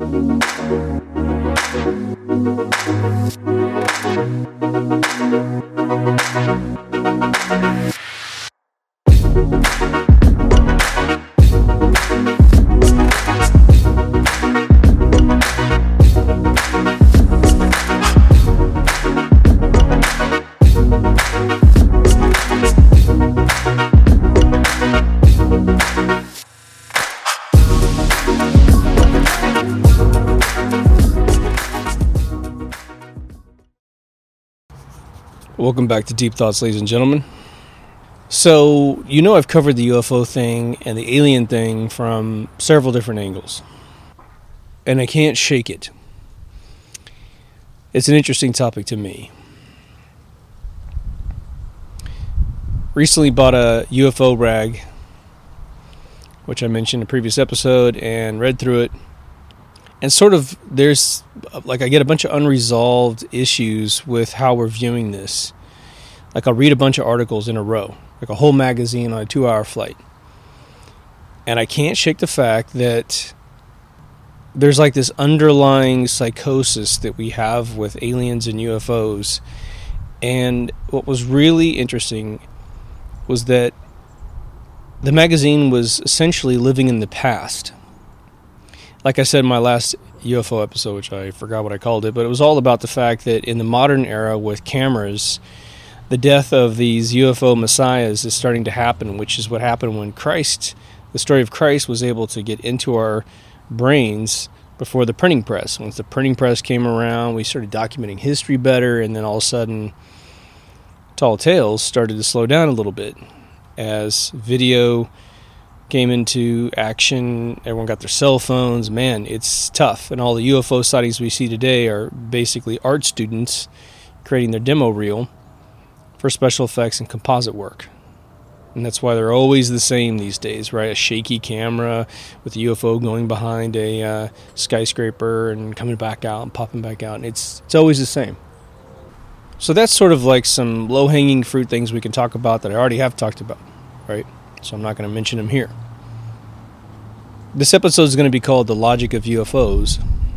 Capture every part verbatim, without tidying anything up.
Welcome back to Deep Thoughts, ladies and gentlemen. So, you know I've covered the U F O thing and the alien thing from several different angles. And I can't shake it. It's an interesting topic to me. Recently bought a U F O rag, which I mentioned in a previous episode, and read through it. And sort of, there's, like, I get a bunch of unresolved issues with how we're viewing this. Like, I'll read a bunch of articles in a row, like a whole magazine on a two-hour flight. And I can't shake the fact that there's, like, this underlying psychosis that we have with aliens and U F Os. And what was really interesting was that the magazine was essentially living in the past. Like I said in my last U F O episode, which I forgot what I called it, but it was all about the fact that in the modern era with cameras, the death of these U F O messiahs is starting to happen, which is what happened when Christ, the story of Christ, was able to get into our brains before the printing press. Once the printing press came around, we started documenting history better, and then all of a sudden, Tall Tales started to slow down a little bit as video came into action. Everyone got their cell phones. Man, it's tough. And all the U F O sightings we see today are basically art students creating their demo reel for special effects and composite work. And that's why they're always the same these days, right? A shaky camera with a U F O going behind a uh, skyscraper and coming back out and popping back out. And it's it's always the same. So that's sort of like some low-hanging fruit things we can talk about that I already have talked about, right? So I'm not going to mention them here. This episode is going to be called The Logic of U F Os,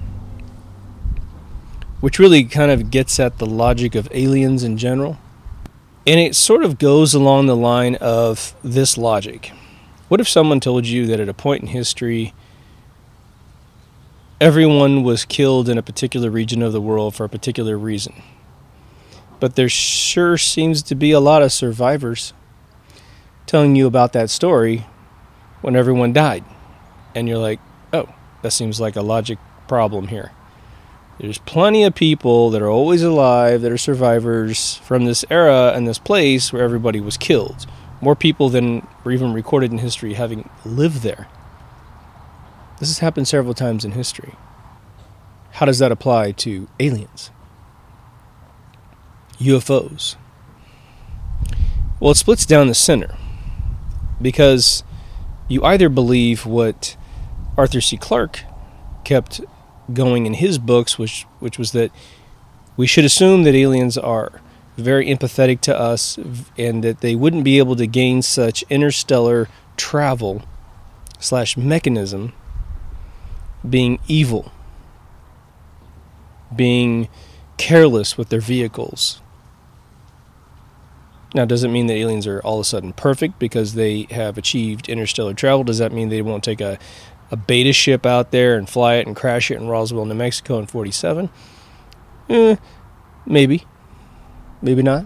which really kind of gets at the logic of aliens in general. And it sort of goes along the line of this logic. What if someone told you that at a point in history, everyone was killed in a particular region of the world for a particular reason, but there sure seems to be a lot of survivors telling you about that story when everyone died? And you're like, oh, that seems like a logic problem here. There's plenty of people that are always alive, that are survivors from this era and this place where everybody was killed. More people than were even recorded in history having lived there. This has happened several times in history. How does that apply to aliens? U F Os? Well, it splits down the center. Because you either believe what Arthur C. Clarke kept going in his books, which which was that we should assume that aliens are very empathetic to us and that they wouldn't be able to gain such interstellar travel slash mechanism being evil, being careless with their vehicles. Now, does it mean that aliens are all of a sudden perfect because they have achieved interstellar travel? Does that mean they won't take a, a beta ship out there and fly it and crash it in Roswell, New Mexico in forty-seven? Eh, maybe. Maybe not.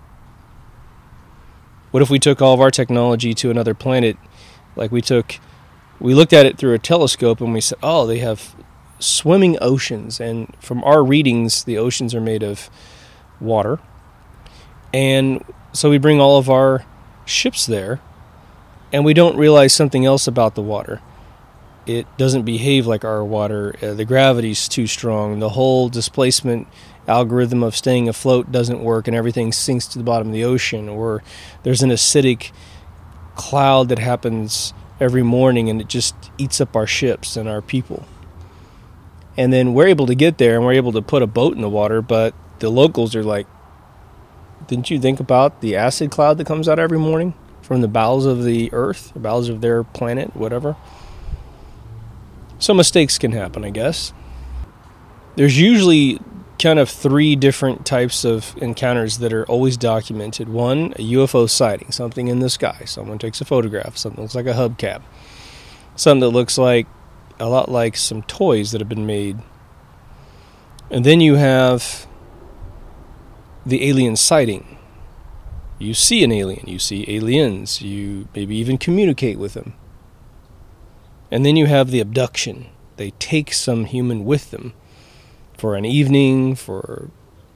What if we took all of our technology to another planet? Like we took, we looked at it through a telescope and we said, oh, they have swimming oceans. And from our readings, the oceans are made of water. And so we bring all of our ships there, and we don't realize something else about the water. It doesn't behave like our water. Uh, the gravity's too strong. The whole displacement algorithm of staying afloat doesn't work, and everything sinks to the bottom of the ocean. Or there's an acidic cloud that happens every morning, and it just eats up our ships and our people. And then we're able to get there, and we're able to put a boat in the water, but the locals are like, didn't you think about the acid cloud that comes out every morning from the bowels of the earth, the bowels of their planet, whatever? So mistakes can happen, I guess. There's usually kind of three different types of encounters that are always documented. One, a U F O sighting, something in the sky. Someone takes a photograph, something that looks like a hubcap. Something that looks like a lot like some toys that have been made. And then you have the alien sighting. You see an alien, you see aliens, you maybe even communicate with them. And then you have the abduction. They take some human with them for an evening, for,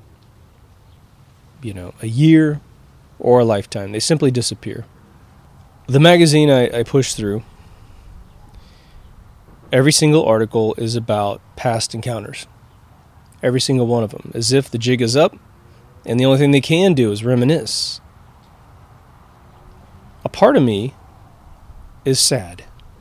you know, a year or a lifetime. They simply disappear. The magazine I, I pushed through, every single article is about past encounters. Every single one of them. As if the jig is up, and the only thing they can do is reminisce. A part of me is sad.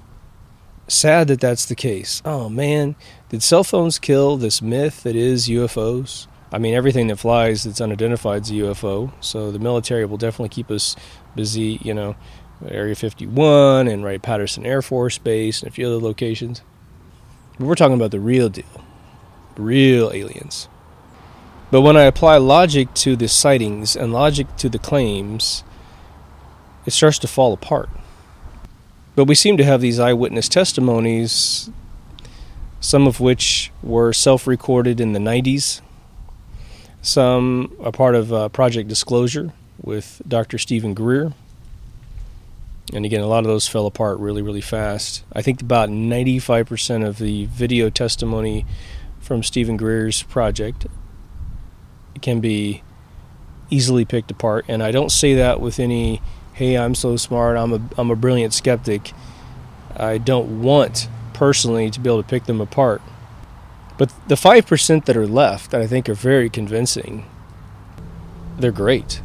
Sad that that's the case. Oh man, did cell phones kill this myth that is U F Os? I mean, everything that flies that's unidentified is a U F O, so the military will definitely keep us busy, you know, Area fifty-one and Wright-Patterson Air Force Base and a few other locations. But we're talking about the real deal. Real aliens. But when I apply logic to the sightings and logic to the claims, it starts to fall apart. But we seem to have these eyewitness testimonies, some of which were self-recorded in the nineties. Some are part of uh, Project Disclosure with Doctor Stephen Greer. And again, a lot of those fell apart really, really fast. I think about ninety-five percent of the video testimony from Stephen Greer's project can be easily picked apart. And I don't say that with any, hey, I'm so smart, I'm a, I'm a brilliant skeptic. I don't want, personally, to be able to pick them apart. But the five percent that are left, that I think are very convincing, they're great.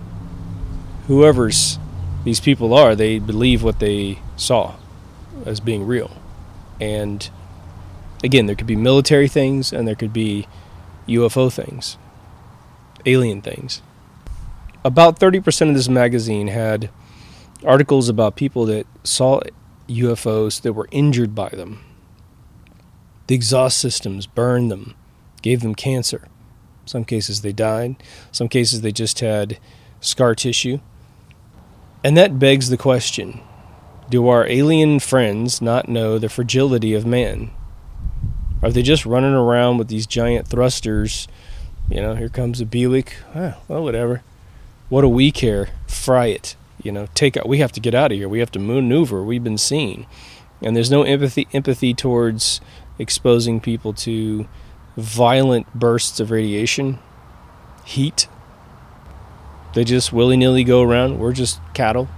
Whoever's these people are, they believe what they saw as being real. And again, there could be military things and there could be U F O things, alien things. About thirty percent of this magazine had articles about people that saw U F Os that were injured by them. The exhaust systems burned them, gave them cancer. Some cases they died. Some cases they just had scar tissue. And that begs the question, do our alien friends not know the fragility of man? Are they just running around with these giant thrusters? You know, here comes a Buick. Oh, well, whatever. What do we care? Fry it. You know, take out. We have to get out of here. We have to maneuver. We've been seen. And there's no empathy empathy towards exposing people to violent bursts of radiation, heat. They just willy-nilly go around. We're just cattle.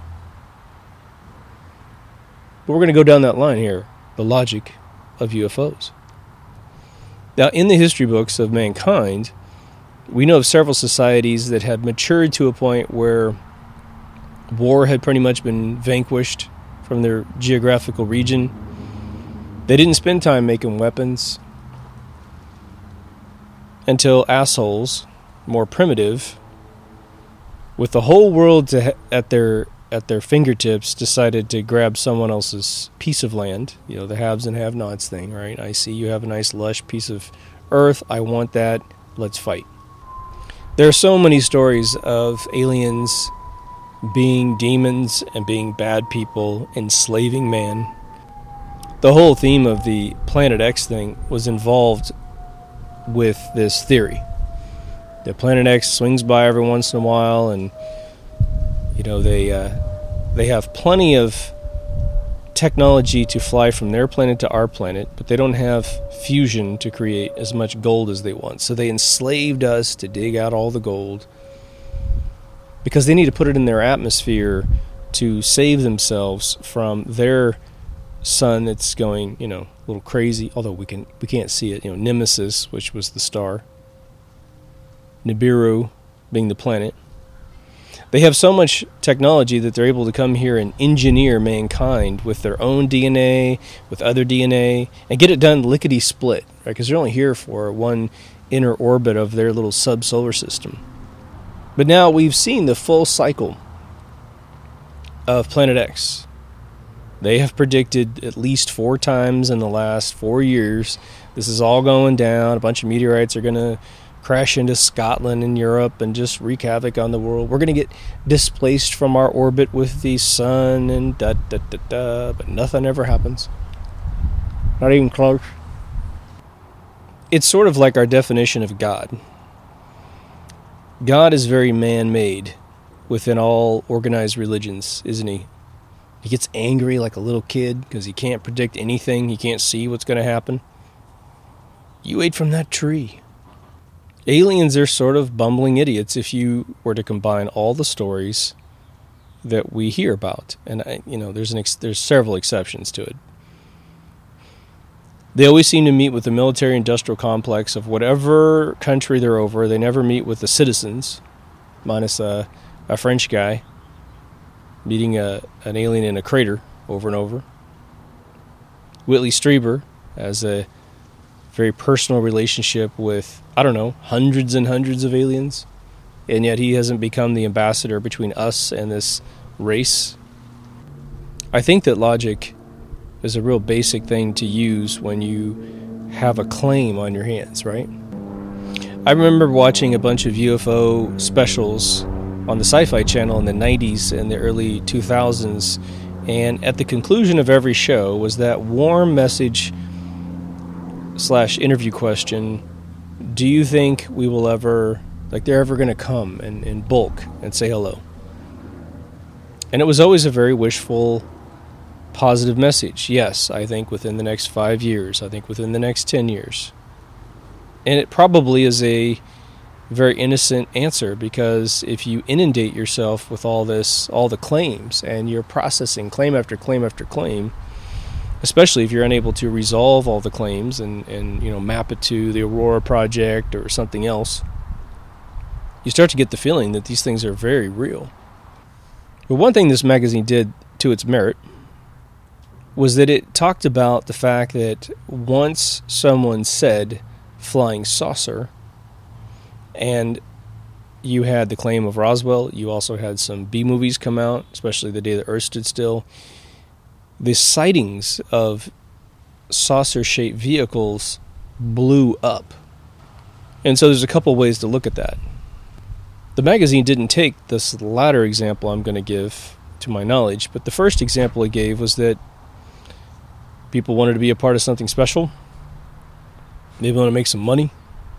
But we're going to go down that line here, the logic of U F Os. Now, in the history books of mankind, we know of several societies that had matured to a point where war had pretty much been vanquished from their geographical region. They didn't spend time making weapons until assholes, more primitive, with the whole world to ha- at their at their fingertips, decided to grab someone else's piece of land. You know, the haves and have-nots thing, right? I see you have a nice lush piece of earth. I want that. Let's fight. There are so many stories of aliens being demons and being bad people, enslaving man. The whole theme of the Planet X thing was involved with this theory. The Planet X swings by every once in a while, and you know they uh, they have plenty of technology to fly from their planet to our planet, but they don't have fusion to create as much gold as they want. So they enslaved us to dig out all the gold because they need to put it in their atmosphere to save themselves from their sun that's going, you know, a little crazy. Although we can we can't see it. You know, Nemesis, which was the star, Nibiru being the planet. They have so much technology that they're able to come here and engineer mankind with their own D N A, with other D N A, and get it done lickety-split, right? Because they're only here for one inner orbit of their little sub-solar system. But now we've seen the full cycle of Planet X. They have predicted at least four times in the last four years, this is all going down. A bunch of meteorites are going to crash into Scotland and Europe and just wreak havoc on the world. We're going to get displaced from our orbit with the sun and da da da da, but nothing ever happens. Not even close. It's sort of like our definition of God. God is very man-made within all organized religions, isn't he? He gets angry like a little kid because he can't predict anything. He can't see what's going to happen. You ate from that tree. Aliens are sort of bumbling idiots if you were to combine all the stories that we hear about. And, I, you know, there's an ex- there's several exceptions to it. They always seem to meet with the military-industrial complex of whatever country they're over. They never meet with the citizens, minus a, a French guy meeting a, an alien in a crater over and over. Whitley Strieber has a very personal relationship with, I don't know, hundreds and hundreds of aliens, and yet he hasn't become the ambassador between us and this race. I think that logic is a real basic thing to use when you have a claim on your hands, right? I remember watching a bunch of U F O specials on the Sci-Fi Channel in the nineties and the early two thousands, and at the conclusion of every show was that warm message slash interview question: do you think we will ever, like they're ever going to come in, in bulk and say hello? And it was always a very wishful, positive message. Yes, I think within the next five years. I think within the next ten years. And it probably is a very innocent answer, because if you inundate yourself with all this, all the claims, and you're processing claim after claim after claim, especially if you're unable to resolve all the claims and, and you know map it to the Aurora Project or something else, you start to get the feeling that these things are very real. But one thing this magazine did to its merit was that it talked about the fact that once someone said flying saucer, and you had the claim of Roswell, you also had some B movies come out, especially The Day the Earth Stood Still. The sightings of saucer-shaped vehicles blew up. And so there's a couple ways to look at that. The magazine didn't take this latter example I'm going to give, to my knowledge, but the first example it gave was that people wanted to be a part of something special. Maybe want to make some money.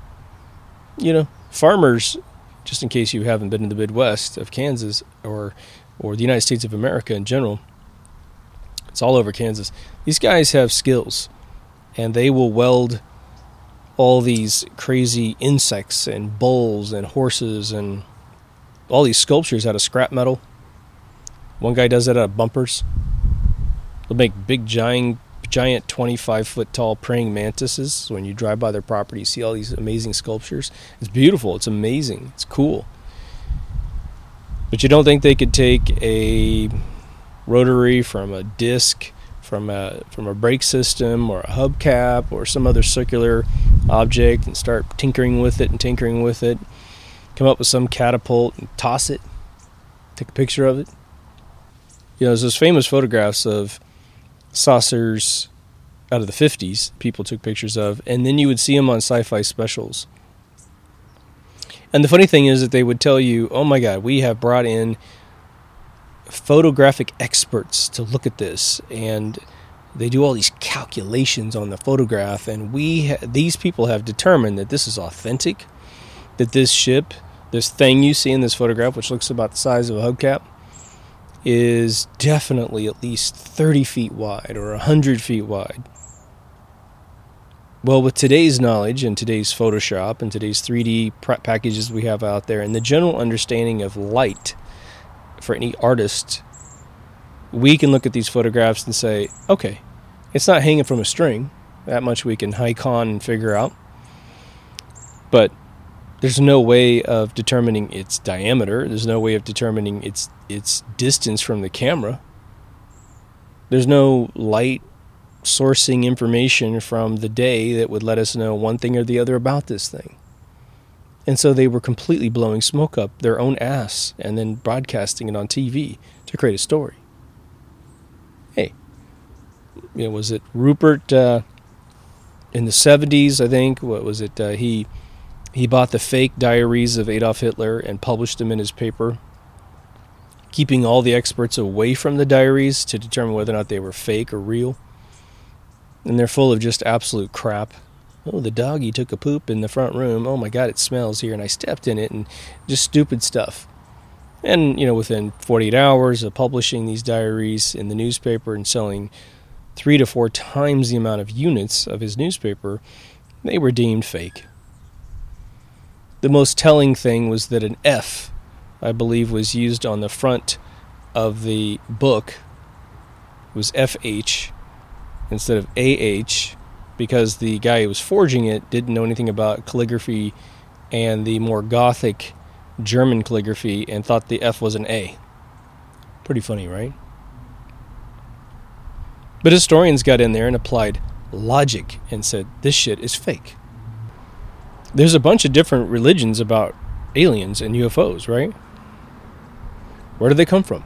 You know, farmers, just in case you haven't been in the Midwest of Kansas or or the United States of America in general, it's all over Kansas. These guys have skills, and they will weld all these crazy insects and bulls and horses and all these sculptures out of scrap metal. One guy does that out of bumpers. They'll make big, giant, giant twenty-five foot tall praying mantises. So when you drive by their property, you see all these amazing sculptures. It's beautiful. It's amazing. It's cool. But you don't think they could take a rotary from a disc, from a from a brake system or a hubcap or some other circular object and start tinkering with it and tinkering with it, come up with some catapult and toss it, take a picture of it? You know, there's those famous photographs of saucers out of the fifties people took pictures of, and then you would see them on sci-fi specials. And the funny thing is that they would tell you, oh my God, we have brought in photographic experts to look at this, and they do all these calculations on the photograph, and we ha- these people have determined that this is authentic, that this ship, this thing you see in this photograph, which looks about the size of a hubcap, is definitely at least thirty feet wide or one hundred feet wide. Well, with today's knowledge and today's Photoshop and today's three D prep packages we have out there and the general understanding of light for any artist, we can look at these photographs and say, okay, it's not hanging from a string. That much we can hike on and figure out. But there's no way of determining its diameter. There's no way of determining its its distance from the camera. There's no light sourcing information from the day that would let us know one thing or the other about this thing. And so they were completely blowing smoke up their own ass and then broadcasting it on T V to create a story. Hey, you know, was it Rupert uh, in the seventies, I think? What was it? Uh, he he bought the fake diaries of Adolf Hitler and published them in his paper, keeping all the experts away from the diaries to determine whether or not they were fake or real. And they're full of just absolute crap. Oh, the doggy took a poop in the front room. Oh my God, it smells here, and I stepped in it, and just stupid stuff. And, you know, within forty-eight hours of publishing these diaries in the newspaper and selling three to four times the amount of units of his newspaper, they were deemed fake. The most telling thing was that an F, I believe, was used on the front of the book. It was F H instead of A H, because the guy who was forging it didn't know anything about calligraphy and the more Gothic German calligraphy and thought the F was an A. Pretty funny, right? But historians got in there and applied logic and said, this shit is fake. There's a bunch of different religions about aliens and U F Os, right? Where do they come from?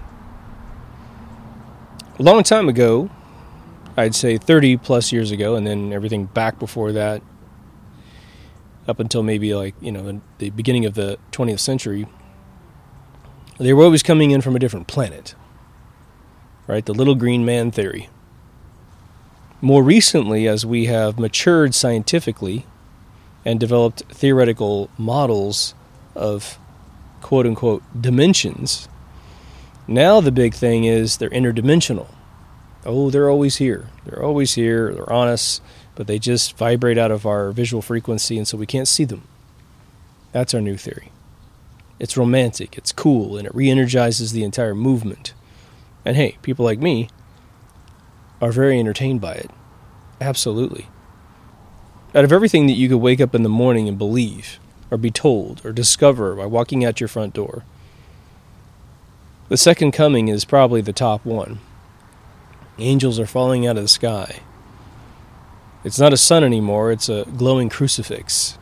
A long time ago, I'd say thirty plus years ago, and then everything back before that, up until maybe like, you know, the beginning of the twentieth century, they were always coming in from a different planet, right? The little green man theory. More recently, as we have matured scientifically and developed theoretical models of quote-unquote dimensions, now the big thing is they're interdimensional. Oh, they're always here. They're always here. They're on us, but they just vibrate out of our visual frequency, and so we can't see them. That's our new theory. It's romantic, it's cool, and it re-energizes the entire movement. And hey, people like me are very entertained by it. Absolutely. Out of everything that you could wake up in the morning and believe, or be told, or discover by walking out your front door, the second coming is probably the top one. Angels are falling out of the sky. It's not a sun anymore, it's a glowing crucifix.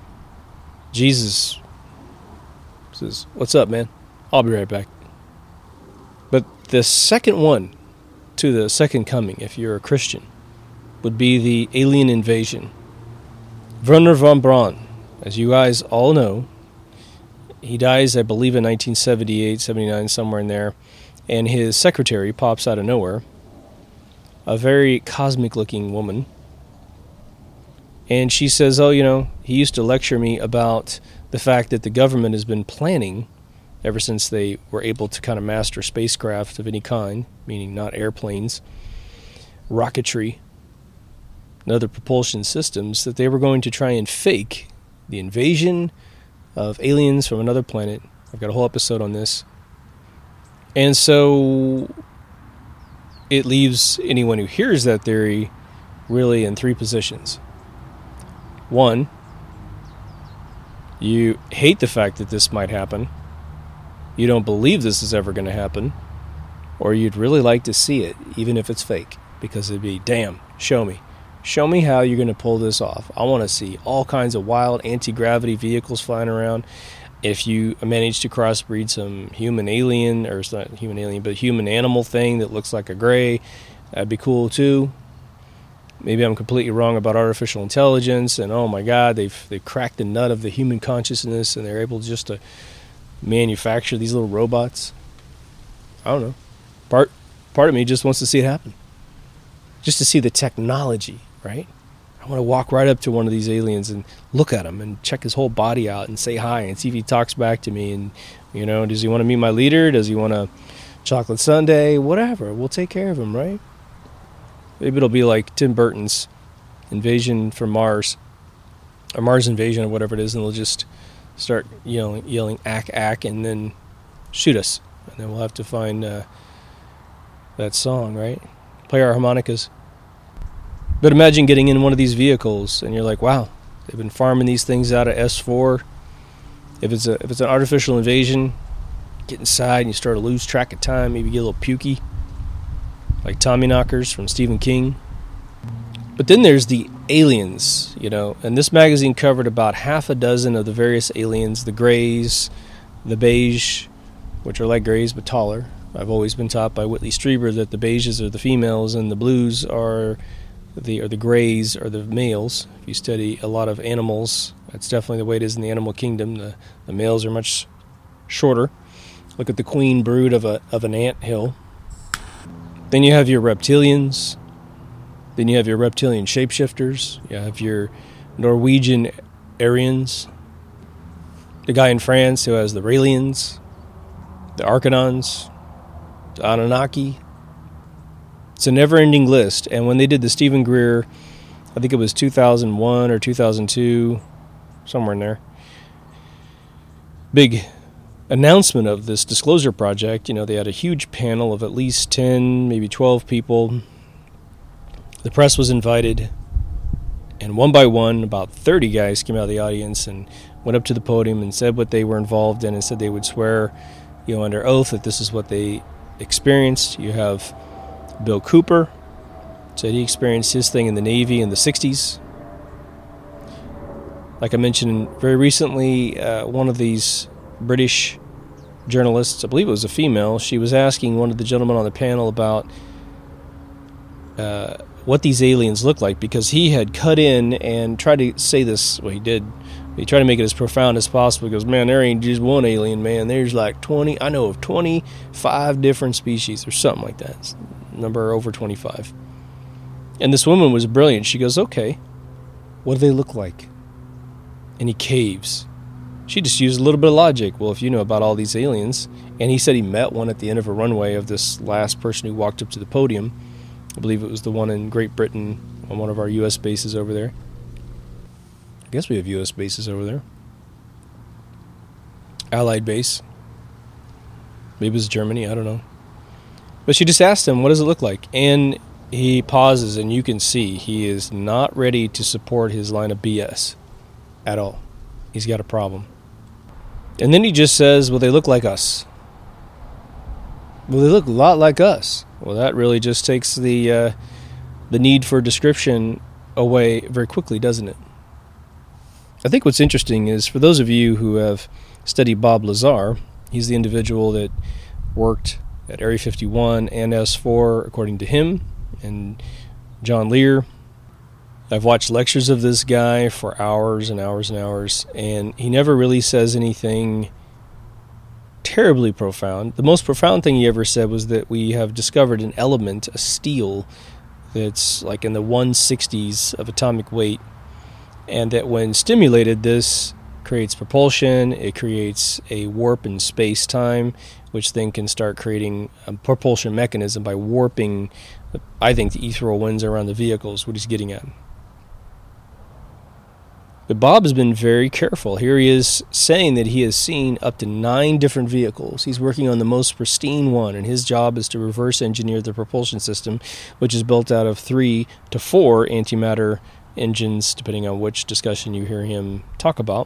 Jesus says, "What's up, man? I'll be right back." But the second one to the second coming, if you're a Christian, would be the alien invasion. Wernher von Braun, as you guys all know, he dies, I believe, in nineteen seventy-eight, seventy-nine, somewhere in there, and his secretary pops out of nowhere, a very cosmic-looking woman, and she says, oh, you know, he used to lecture me about the fact that the government has been planning, ever since they were able to kind of master spacecraft of any kind, meaning not airplanes, rocketry, and other propulsion systems, that they were going to try and fake the invasion of aliens from another planet. I've got a whole episode on this. And so it leaves anyone who hears that theory really in three positions. One, you hate the fact that this might happen. You don't believe this is ever going to happen. Or you'd really like to see it, even if it's fake. Because it'd be, damn, show me. Show me how you're going to pull this off. I want to see all kinds of wild anti-gravity vehicles flying around. If you manage to crossbreed some human alien, or it's not human alien, but human animal thing that looks like a gray, that'd be cool too. Maybe I'm completely wrong about artificial intelligence, and oh my God, they've they've cracked the nut of the human consciousness, and they're able just to manufacture these little robots. I don't know. Part part of me just wants to see it happen. Just to see the technology, right? I want to walk right up to one of these aliens and look at him and check his whole body out and say hi and see if he talks back to me. And, you know, does he want to meet my leader? Does he want a chocolate sundae? Whatever. We'll take care of him, right? Maybe it'll be like Tim Burton's Invasion from Mars, or Mars Invasion, or whatever it is, and they'll just start yelling, yelling, ack, ack, and then shoot us. And then we'll have to find uh, that song, right? Play our harmonicas. But imagine getting in one of these vehicles, and you're like, wow, they've been farming these things out of S four. If it's a if it's an artificial invasion, get inside and you start to lose track of time, maybe get a little pukey, like Tommyknockers from Stephen King. But then there's the aliens, you know, and this magazine covered about half a dozen of the various aliens, the grays, the beige, which are like grays but taller, I've always been taught by Whitley Strieber that the beiges are the females and the blues are the or the grays are the males. If you study a lot of animals, that's definitely the way it is in the animal kingdom. The the males are much shorter. Look at the queen brood of a of an ant hill. Then you have your reptilians. Then you have your reptilian shapeshifters. You have your Norwegian Aryans. The guy in France who has the Raelians, the Arcanons, the Anunnaki. It's a never-ending list. And when they did the Stephen Greer, I think it was two thousand one or two thousand two, somewhere in there, big announcement of this disclosure project, you know, they had a huge panel of at least ten, maybe twelve people. The press was invited, and one by one, about thirty guys came out of the audience and went up to the podium and said what they were involved in and said they would swear, you know, under oath that this is what they experienced. You have Bill Cooper, said he experienced his thing in the Navy in the sixties. Like I mentioned very recently, uh, one of these British journalists, I believe it was a female, she was asking one of the gentlemen on the panel about uh, what these aliens look like, because he had cut in and tried to say this, well, he did, he tried to make it as profound as possible. He goes, man, there ain't just one alien, man. There's like twenty, I know of twenty-five different species or something like that. It's number over twenty-five. And this woman was brilliant. She goes, okay, what do they look like? And he caves. She just used a little bit of logic. Well, if you know about all these aliens, and he said he met one at the end of a runway of this last person who walked up to the podium. I believe it was the one in Great Britain on one of our U S bases over there. I guess we have U S bases over there. Allied base. Maybe it was Germany, I don't know. But she just asked him, what does it look like? And he pauses, and you can see he is not ready to support his line of B S at all. He's got a problem. And then he just says, well, they look like us. Well, they look a lot like us. Well, that really just takes the uh, the need for description away very quickly, doesn't it? I think what's interesting is, for those of you who have studied Bob Lazar, he's the individual that worked at Area fifty-one and S four, according to him, and John Lear. I've watched lectures of this guy for hours and hours and hours, and he never really says anything terribly profound. The most profound thing he ever said was that we have discovered an element, a steel, that's like in the one sixties of atomic weight, and that when stimulated, this creates propulsion, it creates a warp in space-time, which then can start creating a propulsion mechanism by warping, I think, the ethereal winds around the vehicles, what he's getting at. But Bob has been very careful. Here he is saying that he has seen up to nine different vehicles. He's working on the most pristine one, and his job is to reverse engineer the propulsion system, which is built out of three to four antimatter engines, depending on which discussion you hear him talk about.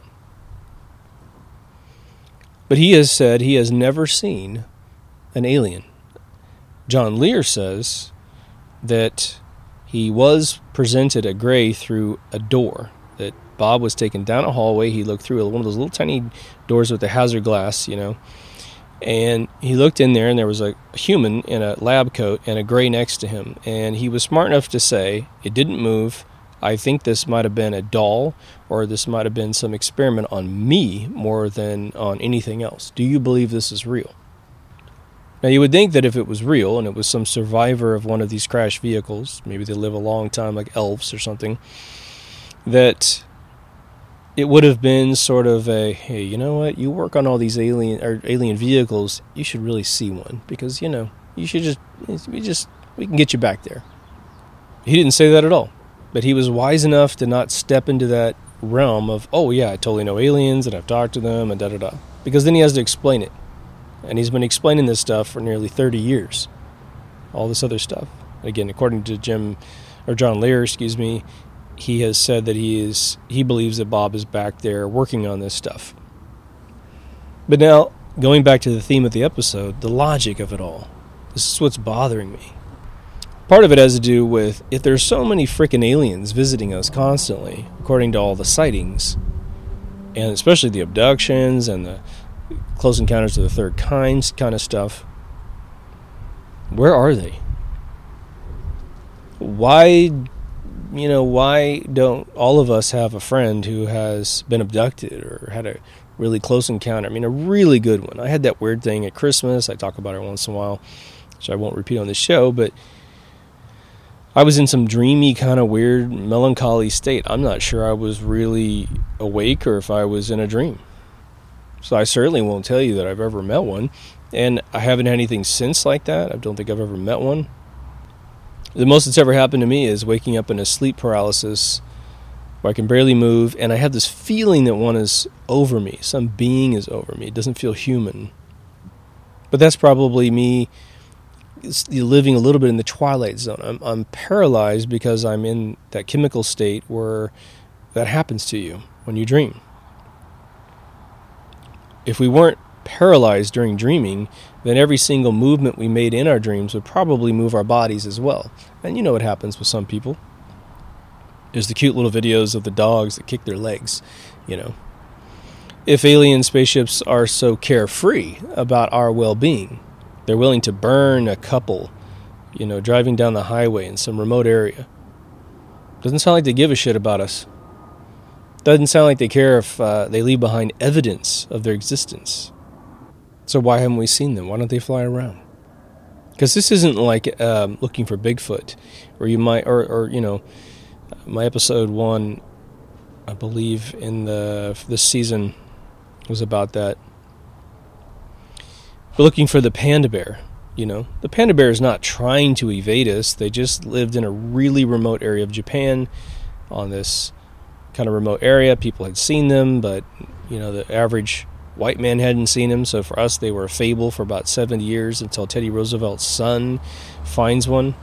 But he has said he has never seen an alien. John Lear says that he was presented a gray through a door, that Bob was taken down a hallway. He looked through one of those little tiny doors with the hazard glass, you know, and he looked in there, and there was a human in a lab coat and a gray next to him. And he was smart enough to say, it didn't move. I think this might have been a doll, or this might have been some experiment on me more than on anything else. Do you believe this is real? Now, you would think that if it was real, and it was some survivor of one of these crashed vehicles, maybe they live a long time like elves or something, that it would have been sort of a, hey, you know what, you work on all these alien or alien vehicles, you should really see one, because, you know, you should just, we just, we can get you back there. He didn't say that at all, but he was wise enough to not step into that realm of, oh yeah, I totally know aliens, and I've talked to them, and da-da-da, because then he has to explain it, and he's been explaining this stuff for nearly thirty years, all this other stuff. Again, according to Jim, or John Lear, excuse me, he has said that he is he believes that Bob is back there working on this stuff. But now, going back to the theme of the episode, the logic of it all. This is what's bothering me. Part of it has to do with, if there's so many freaking aliens visiting us constantly, according to all the sightings, and especially the abductions and the close encounters of the third kind kind of stuff, Where are they? Why, you know, why don't all of us have a friend who has been abducted or had a really close encounter? I mean, a really good one. I had that weird thing at Christmas. I talk about it once in a while, which I won't repeat on this show, but I was in some dreamy, kind of weird, melancholy state. I'm not sure I was really awake or if I was in a dream. So I certainly won't tell you that I've ever met one. And I haven't had anything since like that. I don't think I've ever met one. The most that's ever happened to me is waking up in a sleep paralysis where I can barely move, and I have this feeling that one is over me. Some being is over me. It doesn't feel human. But that's probably me living a little bit in the twilight zone. I'm, I'm paralyzed because I'm in that chemical state where that happens to you when you dream. If we weren't paralyzed during dreaming, then every single movement we made in our dreams would probably move our bodies as well. And you know what happens with some people. There's the cute little videos of the dogs that kick their legs, you know. If alien spaceships are so carefree about our well-being, they're willing to burn a couple, you know, driving down the highway in some remote area. Doesn't sound like they give a shit about us. Doesn't sound like they care if uh, they leave behind evidence of their existence. So why haven't we seen them? Why don't they fly around? Because this isn't like um, looking for Bigfoot, or you might, or, or you know, my episode one, I believe in the this season was about that. We're looking for the panda bear. You know, the panda bear is not trying to evade us. They just lived in a really remote area of Japan, on this kind of remote area. People had seen them, but you know, the average white man hadn't seen them. So for us, they were a fable for about seventy years until Teddy Roosevelt's son finds one.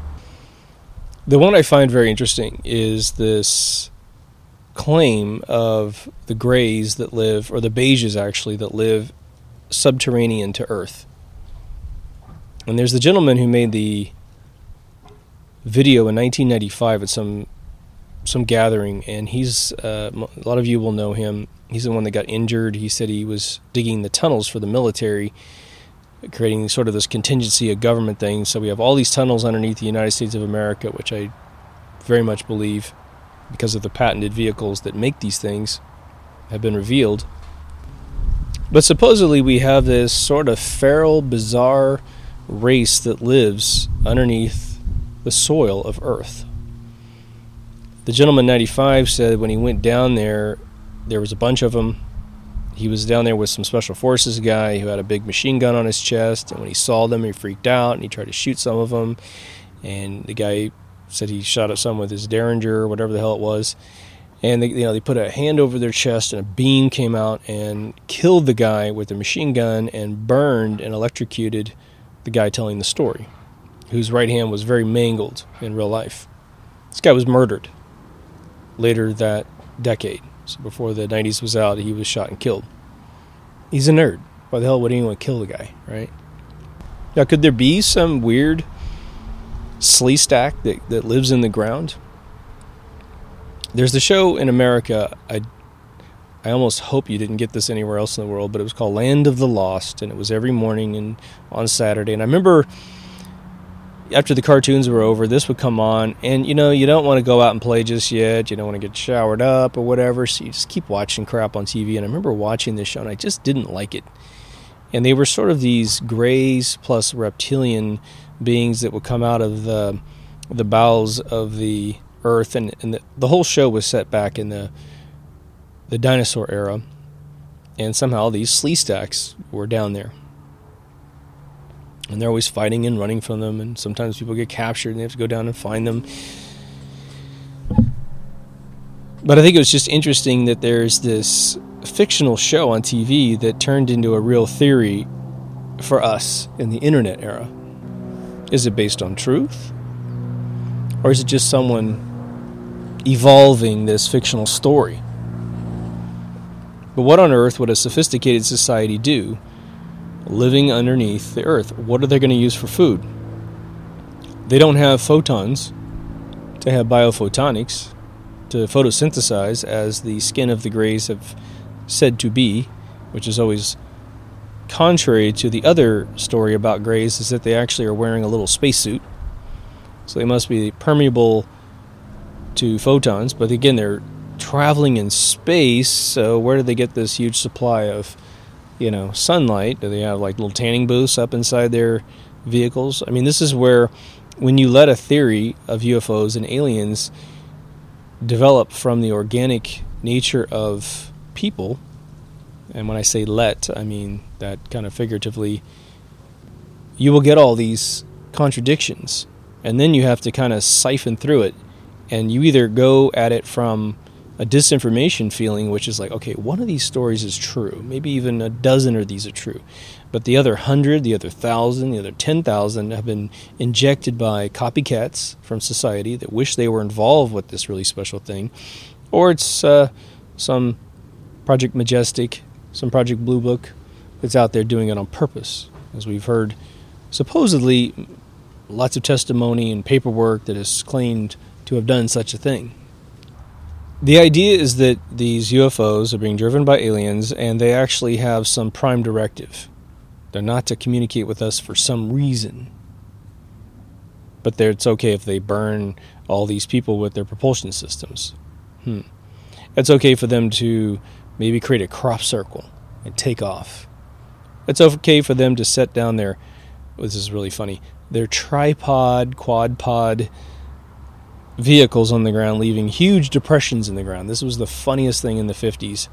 The one I find very interesting is this claim of the Greys that live, or the Beiges actually, that live subterranean to Earth. And there's the gentleman who made the video in nineteen ninety-five at some some gathering, and he's uh, a lot of you will know him. He's the one that got injured. He said he was digging the tunnels for the military, creating sort of this contingency of government thing. So we have all these tunnels underneath the United States of America, which I very much believe, because of the patented vehicles that make these things, have been revealed. But supposedly we have this sort of feral, bizarre race that lives underneath the soil of Earth. The gentleman ninety-five said when he went down there, there was a bunch of them. He was down there with some special forces guy who had a big machine gun on his chest, and when he saw them, he freaked out, and he tried to shoot some of them, and the guy said he shot at some with his Derringer or whatever the hell it was, and they, you know, they put a hand over their chest, and a beam came out and killed the guy with the machine gun and burned and electrocuted the guy telling the story, whose right hand was very mangled in real life. This guy was murdered later that decade. So before the nineties was out, he was shot and killed. He's a nerd. Why the hell would anyone kill the guy, right? Now, could there be some weird Sleestak that, that lives in the ground? There's the show in America, I, I almost hope you didn't get this anywhere else in the world, but it was called Land of the Lost, and it was every morning and on Saturday. And I remember after the cartoons were over, this would come on, and you know, you don't want to go out and play just yet, you don't want to get showered up or whatever, so you just keep watching crap on T V. And I remember watching this show, and I just didn't like it. And they were sort of these greys plus reptilian beings that would come out of the the bowels of the earth, and, and the, the whole show was set back in the the dinosaur era, and somehow these Sleestaks were down there. And they're always fighting and running from them, and sometimes people get captured and they have to go down and find them. But I think it was just interesting that there's this fictional show on T V that turned into a real theory for us in the internet era. Is it based on truth? Or is it just someone evolving this fictional story? But what on earth would a sophisticated society do living underneath the earth? What are they going to use for food? They don't have photons to have biophotonics to photosynthesize, as the skin of the Greys have said to be, which is always contrary to the other story about Greys, is that they actually are wearing a little spacesuit. So they must be permeable to photons. But again, they're traveling in space, so where do they get this huge supply of, you know, sunlight? Do they have like little tanning booths up inside their vehicles? I mean, this is where, when you let a theory of U F Os and aliens develop from the organic nature of people, and when I say let, I mean that kind of figuratively, you will get all these contradictions, and then you have to kind of siphon through it, and you either go at it from a disinformation feeling, which is like, okay, one of these stories is true, maybe even a dozen of these are true, but the other hundred, the other thousand, the other ten thousand have been injected by copycats from society that wish they were involved with this really special thing, or it's uh, some Project Majestic, some Project Blue Book that's out there doing it on purpose, as we've heard supposedly lots of testimony and paperwork that is claimed to have done such a thing. The idea is that these U F Os are being driven by aliens, and they actually have some prime directive. They're not to communicate with us for some reason, but it's okay if they burn all these people with their propulsion systems. Hmm. It's okay for them to maybe create a crop circle and take off. It's okay for them to set down their, this is really funny, their tripod, quadpod vehicles on the ground, leaving huge depressions in the ground. This was the funniest thing in the fifties.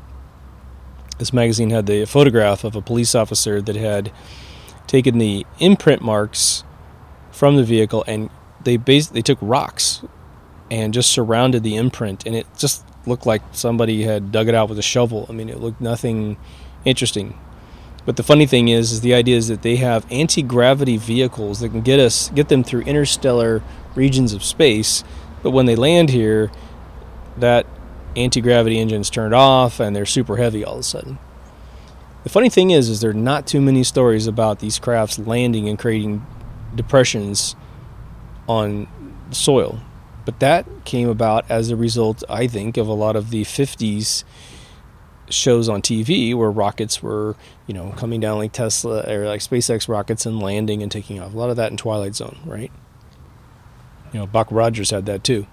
This magazine had the photograph of a police officer that had taken the imprint marks from the vehicle, and they basically they took rocks and just surrounded the imprint, and it just looked like somebody had dug it out with a shovel. I mean, it looked nothing interesting. But the funny thing is, is the idea is that they have anti-gravity vehicles that can get us, get them through interstellar regions of space. But when they land here, that anti-gravity engine's turned off, and they're super heavy all of a sudden. The funny thing is, is there are not too many stories about these crafts landing and creating depressions on soil. But that came about as a result, I think, of a lot of the fifties shows on T V where rockets were, you know, coming down like Tesla or like SpaceX rockets and landing and taking off. A lot of that in Twilight Zone, right? You know, Buck Rogers had that too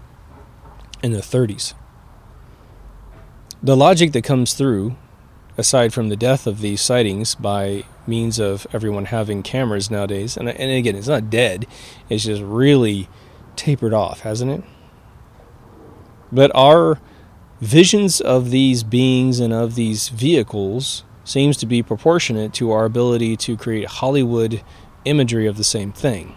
in the thirties. The logic that comes through, aside from the death of these sightings by means of everyone having cameras nowadays, and, and again, it's not dead, it's just really tapered off, hasn't it? But our visions of these beings and of these vehicles seems to be proportionate to our ability to create Hollywood imagery of the same thing.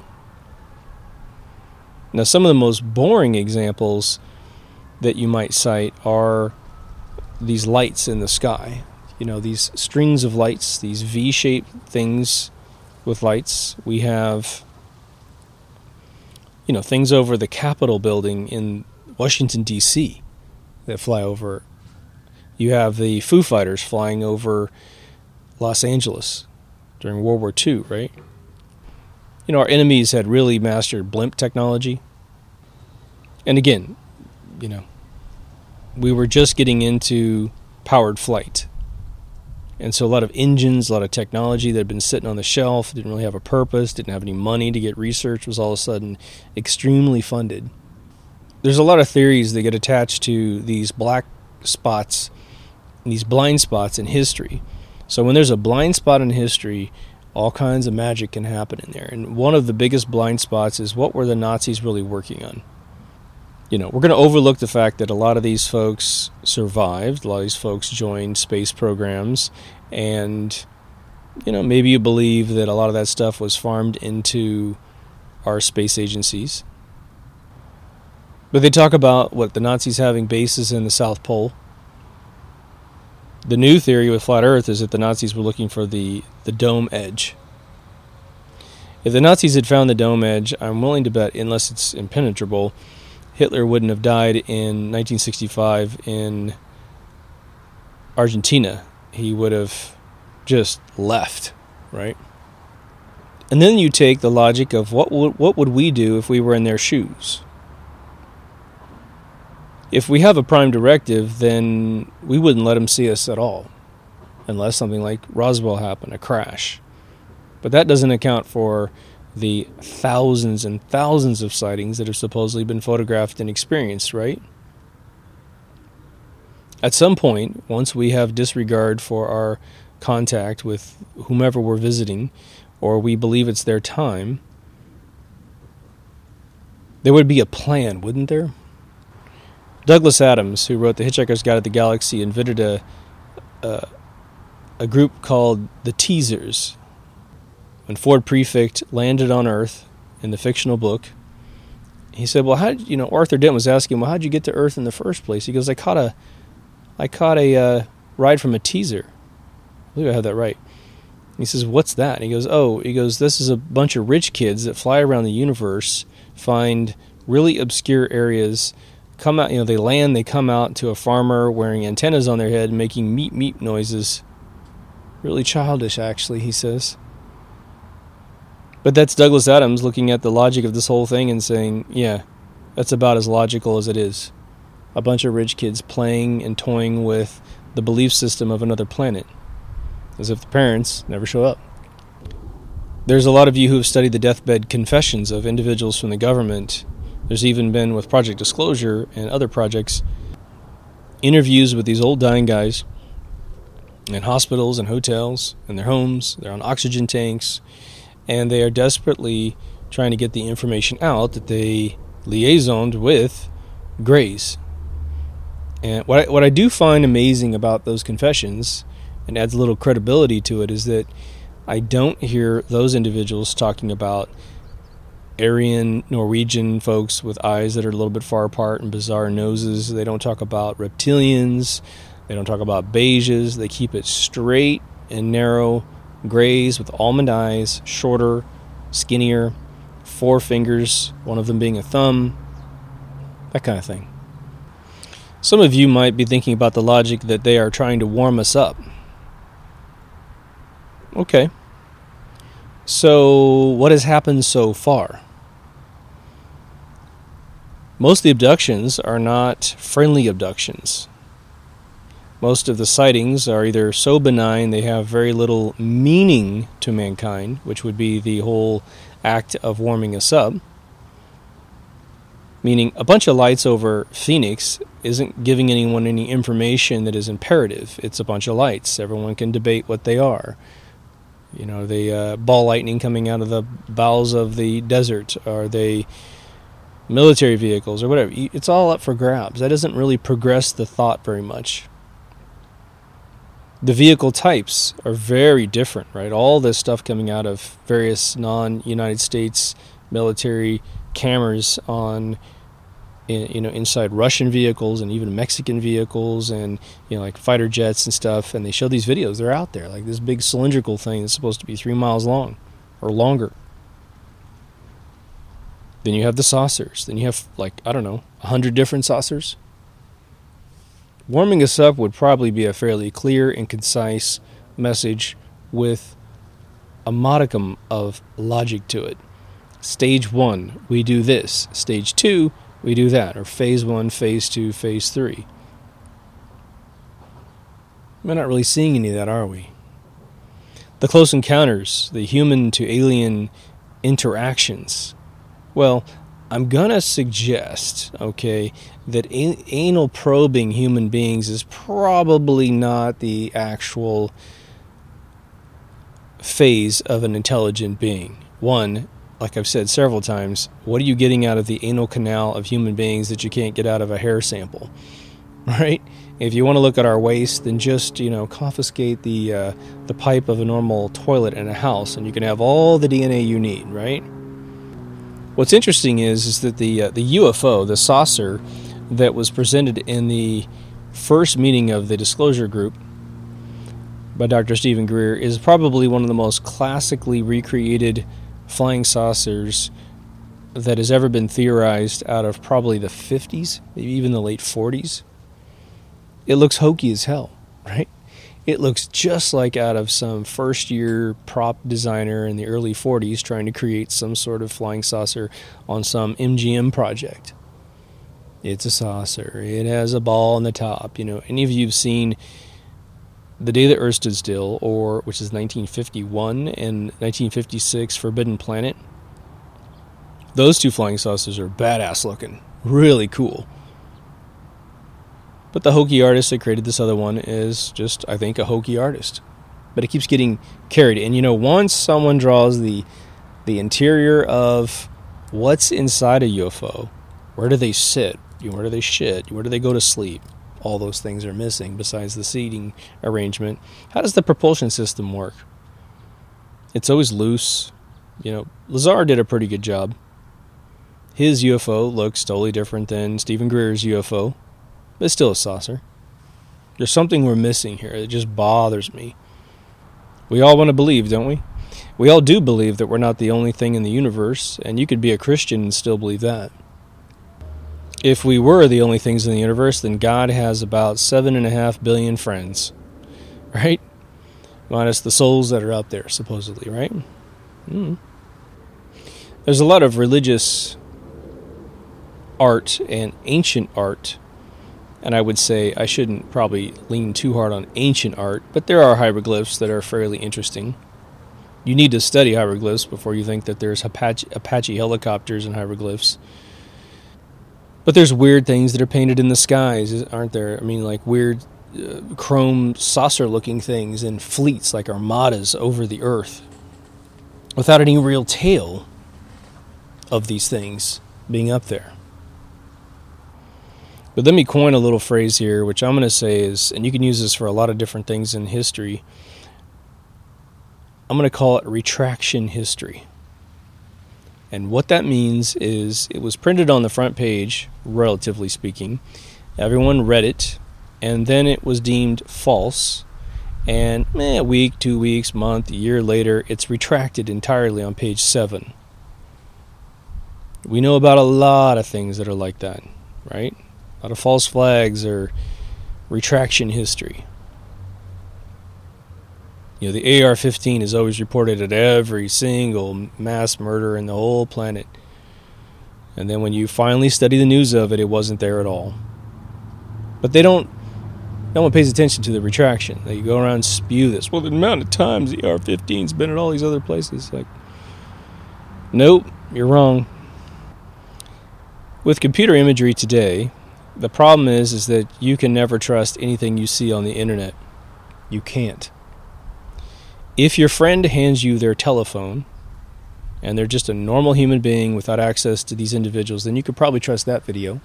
Now, some of the most boring examples that you might cite are these lights in the sky. You know, these strings of lights, these V-shaped things with lights. We have, you know, things over the Capitol building in Washington, D C that fly over. You have the Foo Fighters flying over Los Angeles during World War Two, right? You know, our enemies had really mastered blimp technology. And again, you know, we were just getting into powered flight. And so a lot of engines, a lot of technology that had been sitting on the shelf, didn't really have a purpose, didn't have any money to get research, was all of a sudden extremely funded. There's a lot of theories that get attached to these black spots, these blind spots in history. So when there's a blind spot in history, all kinds of magic can happen in there. And one of the biggest blind spots is, what were the Nazis really working on? You know, we're going to overlook the fact that a lot of these folks survived. A lot of these folks joined space programs. And, you know, maybe you believe that a lot of that stuff was farmed into our space agencies. But they talk about, what, the Nazis having bases in the South Pole. The new theory with Flat Earth is that the Nazis were looking for the, the dome edge. If the Nazis had found the dome edge, I'm willing to bet, unless it's impenetrable, Hitler wouldn't have died in nineteen sixty-five in Argentina. He would have just left, right? And then you take the logic of what would, what would we do if we were in their shoes? If we have a prime directive, then we wouldn't let them see us at all. unless something like Roswell happened, a crash. But that doesn't account for the thousands and thousands of sightings that have supposedly been photographed and experienced, right? At some point, once we have disregard for our contact with whomever we're visiting, or we believe it's their time, there would be a plan, wouldn't there? Douglas Adams, who wrote The Hitchhiker's Guide to the Galaxy, invented a, a, a group called the Teasers. When Ford Prefect landed on Earth in the fictional book, he said, well, how did, you know, Arthur Dent was asking him, well, how'd you get to Earth in the first place? He goes, I caught a, I caught a uh, ride from a teaser. I believe I have that right. He says, what's that? And he goes, oh, he goes, this is a bunch of rich kids that fly around the universe, find really obscure areas, come out, you know, they land, they come out to a farmer wearing antennas on their head, making meep meep noises. Really childish, actually, he says. But that's Douglas Adams looking at the logic of this whole thing and saying, yeah, that's about as logical as it is. A bunch of rich kids playing and toying with the belief system of another planet, as if the parents never show up. There's a lot of you who have studied the deathbed confessions of individuals from the government. There's even been, with Project Disclosure and other projects, interviews with these old dying guys in hospitals and hotels and their homes. They're on oxygen tanks, and they are desperately trying to get the information out that they liaisoned with Greys. And what I, what I do find amazing about those confessions, and adds a little credibility to it, is that I don't hear those individuals talking about Aryan Norwegian folks with eyes that are a little bit far apart and bizarre noses. They don't talk about reptilians. They don't talk about beiges. They keep it straight and narrow. Greys with almond eyes, shorter, skinnier, four fingers, one of them being a thumb, that kind of thing. Some of you might be thinking about the logic that they are trying to warm us up. Okay. So, what has happened so far? Most of the abductions are not friendly abductions. Most of the sightings are either so benign they have very little meaning to mankind, which would be the whole act of warming us up. Meaning, a bunch of lights over Phoenix isn't giving anyone any information that is imperative. It's a bunch of lights. Everyone can debate what they are. You know, the uh, ball lightning coming out of the bowels of the desert. Are they military vehicles or whatever? It's all up for grabs. That doesn't really progress the thought very much. The vehicle types are very different, right? All this stuff coming out of various non-United States military cameras on, you know, inside Russian vehicles and even Mexican vehicles and, you know, like fighter jets and stuff. And they show these videos. They're out there, like this big cylindrical thing that's supposed to be three miles long or longer. Then you have the saucers. Then you have, like, I don't know, a hundred different saucers. Warming us up would probably be a fairly clear and concise message with a modicum of logic to it. Stage one, we do this. Stage two, we do that. Or phase one, phase two, phase three. We're not really seeing any of that, are we? The close encounters, the human to alien interactions. Well, I'm going to suggest, okay, that a- anal probing human beings is probably not the actual phase of an intelligent being. One, like I've said several times, what are you getting out of the anal canal of human beings that you can't get out of a hair sample? Right? If you want to look at our waste, then just, you know, confiscate the uh, the pipe of a normal toilet in a house, and you can have all the D N A you need, right? What's interesting is is that the uh, the U F O, the saucer that was presented in the first meeting of the Disclosure Group by Doctor Stephen Greer is probably one of the most classically recreated flying saucers that has ever been theorized out of probably the fifties, maybe even the late forties. It looks hokey as hell, right? It looks just like out of some first-year prop designer in the early forties trying to create some sort of flying saucer on some M G M project. It's a saucer. It has a ball on the top. You know, any of you have seen The Day the Earth Stood Still, or which is nineteen fifty-one, and nineteen fifty-six, Forbidden Planet. Those two flying saucers are badass looking. Really cool. But the hokey artist that created this other one is just, I think, a hokey artist. But it keeps getting carried. And, you know, once someone draws the the interior of what's inside a U F O, where do they sit? Where do they shit? Where do they go to sleep? All those things are missing besides the seating arrangement. How does the propulsion system work? It's always loose. You know, Lazar did a pretty good job. His U F O looks totally different than Stephen Greer's U F O, but it's still a saucer. There's something we're missing here. It just bothers me. We all want to believe, don't we? We all do believe that we're not the only thing in the universe, and you could be a Christian and still believe that. If we were the only things in the universe, then God has about seven and a half billion friends, right? Minus the souls that are out there, supposedly, right? Mm. There's a lot of religious art and ancient art, and I would say I shouldn't probably lean too hard on ancient art, but there are hieroglyphs that are fairly interesting. You need to study hieroglyphs before you think that there's Apache, Apache helicopters and hieroglyphs. But there's weird things that are painted in the skies, aren't there? I mean, like weird uh, chrome saucer-looking things in fleets like armadas over the earth, without any real tale of these things being up there. But let me coin a little phrase here, which I'm going to say is, and you can use this for a lot of different things in history, I'm going to call it retraction history. And what that means is it was printed on the front page, relatively speaking. Everyone read it, and then it was deemed false. And eh, a week, two weeks, month, a year later, it's retracted entirely on page seven. We know about a lot of things that are like that, right? A lot of false flags or retraction history. You know, the A R fifteen is always reported at every single mass murder in the whole planet. And then when you finally study the news of it, it wasn't there at all. But they don't, no one pays attention to the retraction. They go around and spew this. Well, the amount of times the A R fifteen's been at all these other places. Like, nope, you're wrong. With computer imagery today, the problem is, is that you can never trust anything you see on the internet. You can't. If your friend hands you their telephone, and they're just a normal human being without access to these individuals, then you could probably trust that video.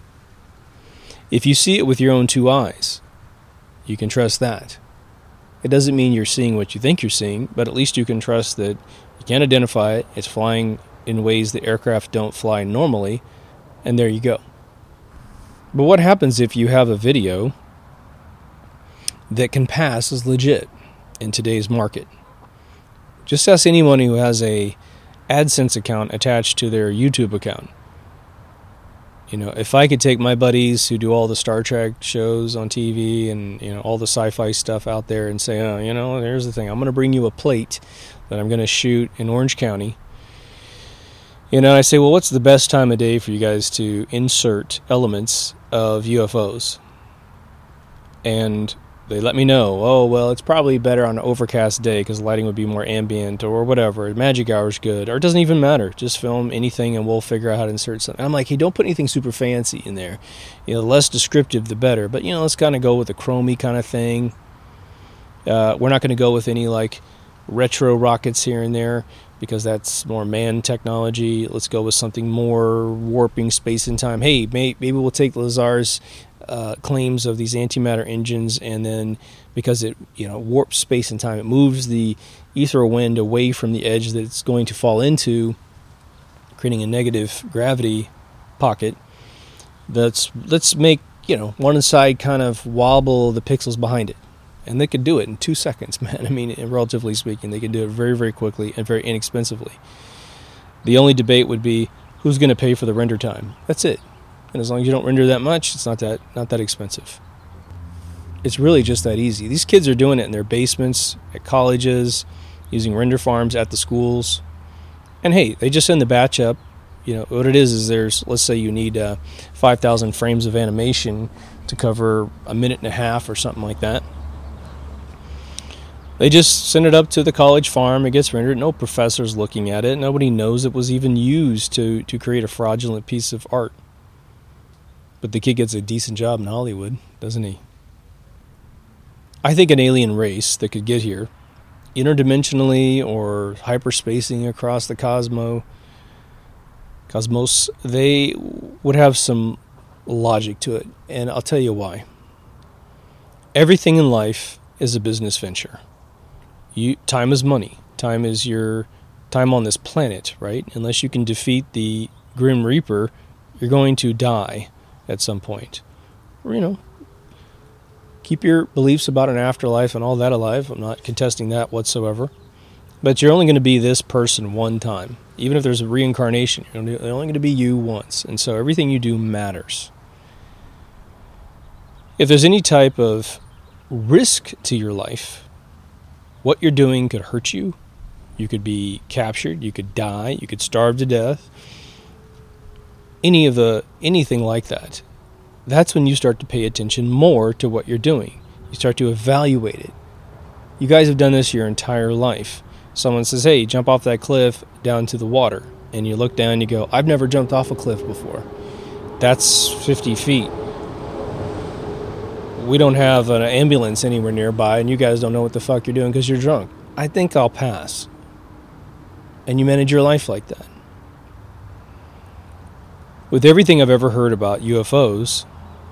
If you see it with your own two eyes, you can trust that. It doesn't mean you're seeing what you think you're seeing, but at least you can trust that you can identify it, it's flying in ways that aircraft don't fly normally, and there you go. But what happens if you have a video that can pass as legit in today's market? Just ask anyone who has a AdSense account attached to their YouTube account. You know, if I could take my buddies who do all the Star Trek shows on T V and, you know, all the sci-fi stuff out there and say, oh, you know, here's the thing. I'm going to bring you a plate that I'm going to shoot in Orange County. You know, I say, well, what's the best time of day for you guys to insert elements of U F Os? And they let me know, oh, well, it's probably better on an overcast day because lighting would be more ambient or whatever. Magic hour's good. Or it doesn't even matter. Just film anything and we'll figure out how to insert something. I'm like, hey, don't put anything super fancy in there. You know, the less descriptive, the better. But, you know, let's kind of go with a chromey kind of thing. Uh, we're not going to go with any, like, retro rockets here and there because that's more man technology. Let's go with something more warping space and time. Hey, may, maybe we'll take Lazar's Uh, claims of these antimatter engines, and then because it, you know, warps space and time, it moves the ether wind away from the edge that it's going to fall into, creating a negative gravity pocket. That's let's make, you know, one side kind of wobble the pixels behind it, and they could do it in two seconds, man. I mean, relatively speaking, they could do it very, very quickly and very inexpensively. The only debate would be who's going to pay for the render time. That's it. And as long as you don't render that much, it's not that not that expensive. It's really just that easy. These kids are doing it in their basements, at colleges, using render farms at the schools. And hey, they just send the batch up. You know, what it is is there's, let's say you need uh, five thousand frames of animation to cover a minute and a half or something like that. They just send it up to the college farm. It gets rendered. No professor's looking at it. Nobody knows it was even used to, to create a fraudulent piece of art. But the kid gets a decent job in Hollywood, doesn't he? I think an alien race that could get here, interdimensionally or hyperspacing across the cosmo, cosmos, they would have some logic to it. And I'll tell you why. Everything in life is a business venture. You, time is money. Time is your time on this planet, right? Unless you can defeat the Grim Reaper, you're going to die at some point. Or, you know, keep your beliefs about an afterlife and all that alive. I'm not contesting that whatsoever. But you're only going to be this person one time. Even if there's a reincarnation, you're only going to be you once. And so everything you do matters. If there's any type of risk to your life, what you're doing could hurt you. You could be captured. You could die. You could starve to death. Any of the anything like that. That's when you start to pay attention more to what you're doing. You start to evaluate it. You guys have done this your entire life. Someone says, hey, jump off that cliff down to the water. And you look down and you go, I've never jumped off a cliff before. That's fifty feet. We don't have an ambulance anywhere nearby, and you guys don't know what the fuck you're doing because you're drunk. I think I'll pass. And you manage your life like that. With everything I've ever heard about U F Os,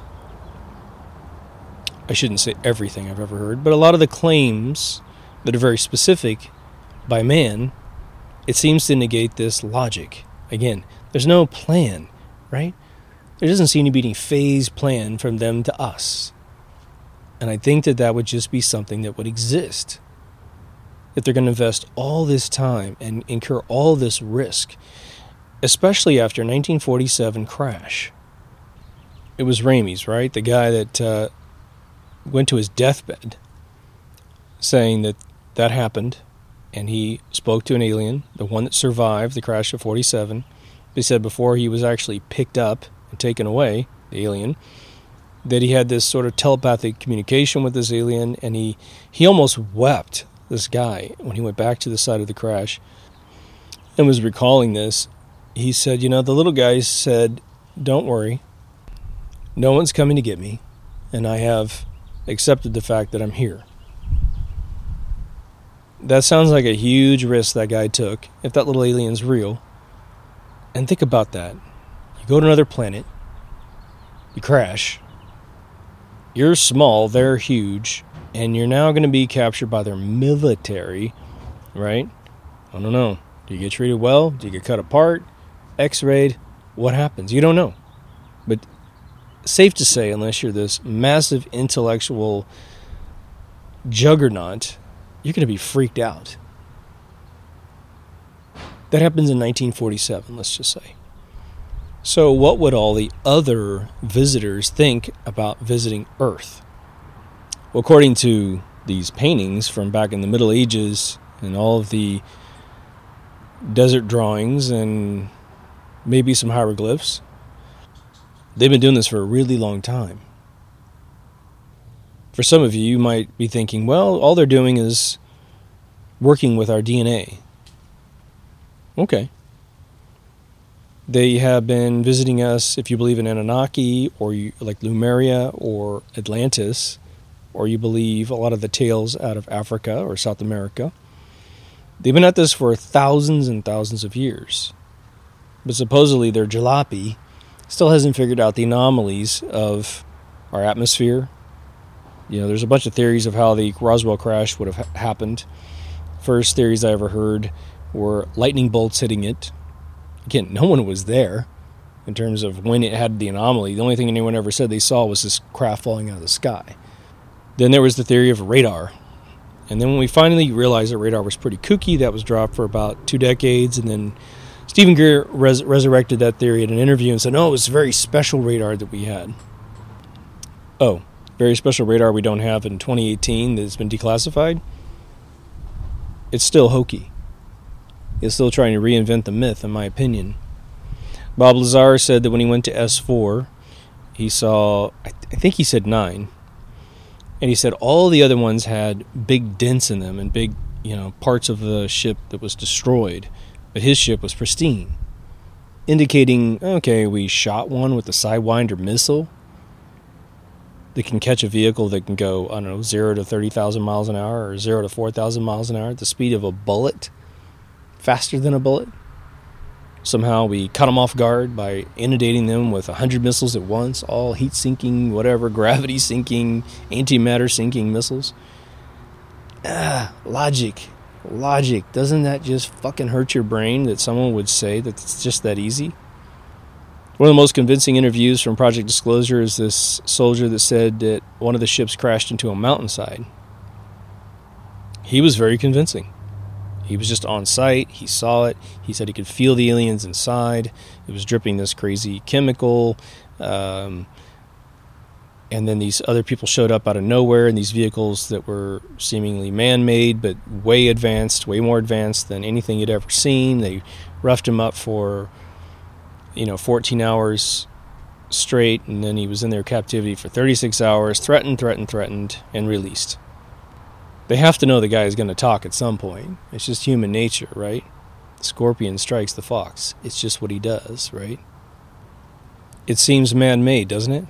I shouldn't say everything I've ever heard, but a lot of the claims that are very specific by man, it seems to negate this logic. Again, there's no plan, right? There doesn't seem to be any phase plan from them to us. And I think that that would just be something that would exist. If they're going to invest all this time and incur all this risk, especially after nineteen forty-seven crash. It was Ramey's, right? The guy that uh, went to his deathbed saying that that happened, and he spoke to an alien, the one that survived the crash of forty-seven. He said before he was actually picked up and taken away, the alien, that he had this sort of telepathic communication with this alien, and he, he almost wept, this guy, when he went back to the site of the crash and was recalling this. He said, you know, the little guy said, don't worry, no one's coming to get me, and I have accepted the fact that I'm here. That sounds like a huge risk that guy took, if that little alien's real. And think about that. You go to another planet, you crash, you're small, they're huge, and you're now going to be captured by their military, right? I don't know. Do you get treated well? Do you get cut apart? X-rayed? What happens? You don't know. But safe to say, unless you're this massive intellectual juggernaut, you're going to be freaked out. That happens in nineteen forty-seven, let's just say. So what would all the other visitors think about visiting Earth? Well, according to these paintings from back in the Middle Ages and all of the desert drawings and maybe some hieroglyphs, they've been doing this for a really long time. For some of you, you might be thinking, well, all they're doing is working with our D N A. Okay. They have been visiting us, if you believe in Anunnaki, or you, like Lemuria or Atlantis, or you believe a lot of the tales out of Africa or South America. They've been at this for thousands and thousands of years. But supposedly their jalopy still hasn't figured out the anomalies of our atmosphere. You know, there's a bunch of theories of how the Roswell crash would have ha- happened. First theories I ever heard were lightning bolts hitting it. Again, no one was there in terms of when it had the anomaly. The only thing anyone ever said they saw was this craft falling out of the sky. Then there was the theory of radar. And then when we finally realized that radar was pretty kooky, that was dropped for about two decades. And then Stephen Greer res- resurrected that theory in an interview and said, no, it was a very special radar that we had. Oh, very special radar we don't have in twenty eighteen that's been declassified? It's still hokey. It's still trying to reinvent the myth, in my opinion. Bob Lazar said that when he went to S four, he saw, I, th- I think he said nine, And he said all the other ones had big dents in them and big, you know, parts of the ship that was destroyed. But his ship was pristine, indicating, okay, we shot one with a Sidewinder missile that can catch a vehicle that can go, I don't know, zero to thirty thousand miles an hour or zero to four thousand miles an hour at the speed of a bullet, faster than a bullet. Somehow we cut them off guard by inundating them with one hundred missiles at once, all heat-sinking, whatever, gravity-sinking, antimatter-sinking missiles. Ah, logic. Logic. Doesn't that just fucking hurt your brain that someone would say that it's just that easy? One of the most convincing interviews from Project Disclosure is this soldier that said that one of the ships crashed into a mountainside. He was very convincing. He was just on site. He saw it. He said he could feel the aliens inside. It was dripping this crazy chemical. Um, and then these other people showed up out of nowhere in these vehicles that were seemingly man-made, but way advanced, way more advanced than anything he'd ever seen. They roughed him up for, you know, fourteen hours straight, and then he was in their captivity for thirty-six hours, threatened, threatened, threatened, and released. They have to know the guy is going to talk at some point. It's just human nature, right? The scorpion strikes the fox. It's just what he does, right? It seems man-made, doesn't it?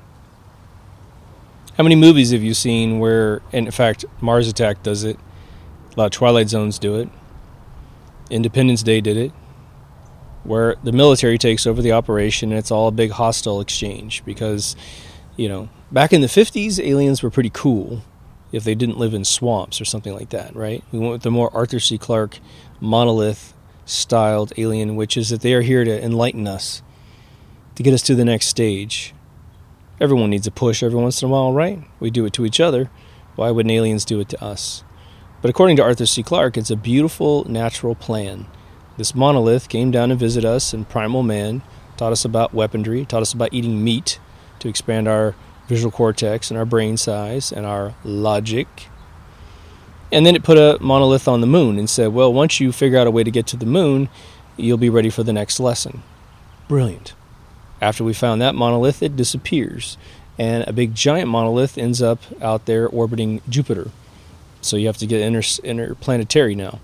How many movies have you seen where, and in fact, Mars Attack does it, a lot of Twilight Zones do it, Independence Day did it, where the military takes over the operation and it's all a big hostile exchange because, you know, back in the fifties, aliens were pretty cool if they didn't live in swamps or something like that, right? We went with the more Arthur C. Clarke monolith-styled alien, which is that they are here to enlighten us, to get us to the next stage. Everyone needs a push every once in a while, right? We do it to each other. Why wouldn't aliens do it to us? But according to Arthur C. Clarke, it's a beautiful, natural plan. This monolith came down to visit us in primal man, taught us about weaponry, taught us about eating meat to expand our visual cortex and our brain size and our logic. And then it put a monolith on the moon and said, well, once you figure out a way to get to the moon, you'll be ready for the next lesson. Brilliant. After we found that monolith, it disappears. And a big giant monolith ends up out there orbiting Jupiter. So you have to get inter- interplanetary now.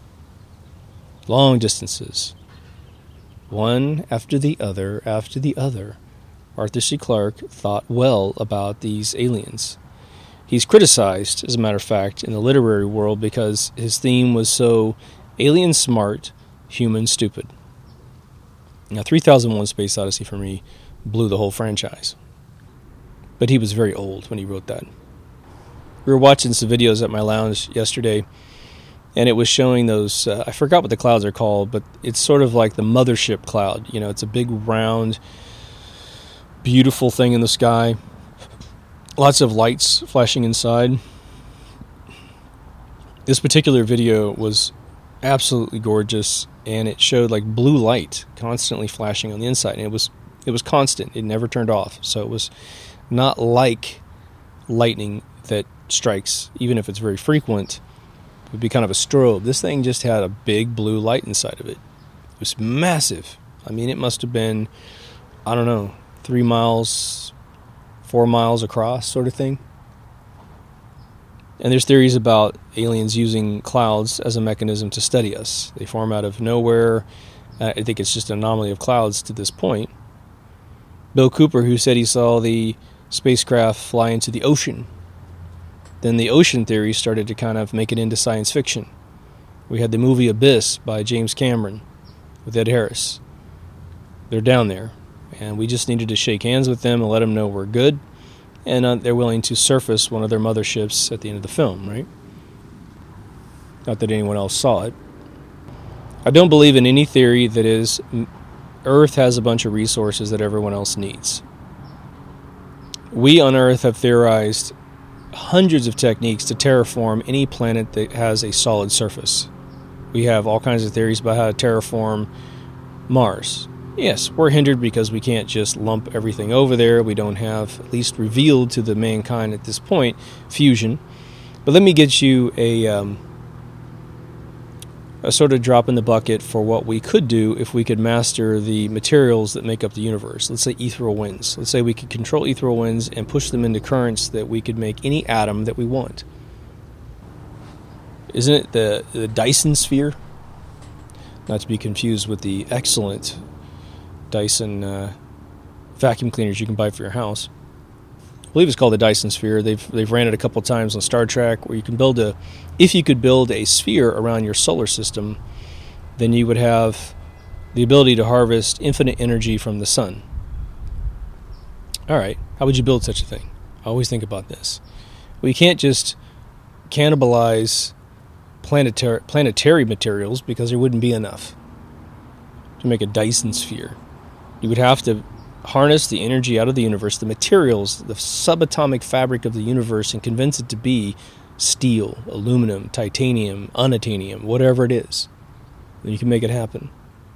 Long distances. One after the other after the other. Arthur C. Clarke thought well about these aliens. He's criticized, as a matter of fact, in the literary world because his theme was so alien smart, human stupid. Now, three thousand one Space Odyssey for me blew the whole franchise. But he was very old when he wrote that. We were watching some videos at my lounge yesterday, and it was showing those, uh, I forgot what the clouds are called, but it's sort of like the mothership cloud. You know, it's a big, round, beautiful thing in the sky. Lots of lights flashing inside. This particular video was absolutely gorgeous, and it showed like blue light constantly flashing on the inside, and it was it was constant. It never turned off. So it was not like lightning that strikes, even if it's very frequent. It would be kind of a strobe. This thing just had a big blue light inside of it. It was massive. I mean, it must have been, I don't know, three miles, four miles across, sort of thing. And there's theories about aliens using clouds as a mechanism to study us. They form out of nowhere. Uh, I think it's just an anomaly of clouds to this point. Bill Cooper, who said he saw the spacecraft fly into the ocean. Then the ocean theory started to kind of make it into science fiction. We had the movie Abyss by James Cameron with Ed Harris. They're down there, and we just needed to shake hands with them and let them know we're good. And uh, they're willing to surface one of their motherships at the end of the film, right? Not that anyone else saw it. I don't believe in any theory that is Earth has a bunch of resources that everyone else needs. We on Earth have theorized hundreds of techniques to terraform any planet that has a solid surface. We have all kinds of theories about how to terraform Mars. Yes, we're hindered because we can't just lump everything over there. We don't have, at least revealed to the mankind at this point, fusion. But let me get you a um, a sort of drop in the bucket for what we could do if we could master the materials that make up the universe. Let's say ethereal winds. Let's say we could control ethereal winds and push them into currents that we could make any atom that we want. Isn't it the, the Dyson sphere? Not to be confused with the excellent Dyson uh, vacuum cleaners you can buy for your house. I believe it's called the Dyson sphere. They've they've ran it a couple times on Star Trek, where you can build a, if you could build a sphere around your solar system, then you would have the ability to harvest infinite energy from the sun. All right, how would you build such a thing? I always think about this. Well, you can't just cannibalize planetary planetary materials, because there wouldn't be enough to make a Dyson sphere. You would have to harness the energy out of the universe, the materials, the subatomic fabric of the universe, and convince it to be steel, aluminum, titanium, unobtainium, whatever it is. Then you can make it happen.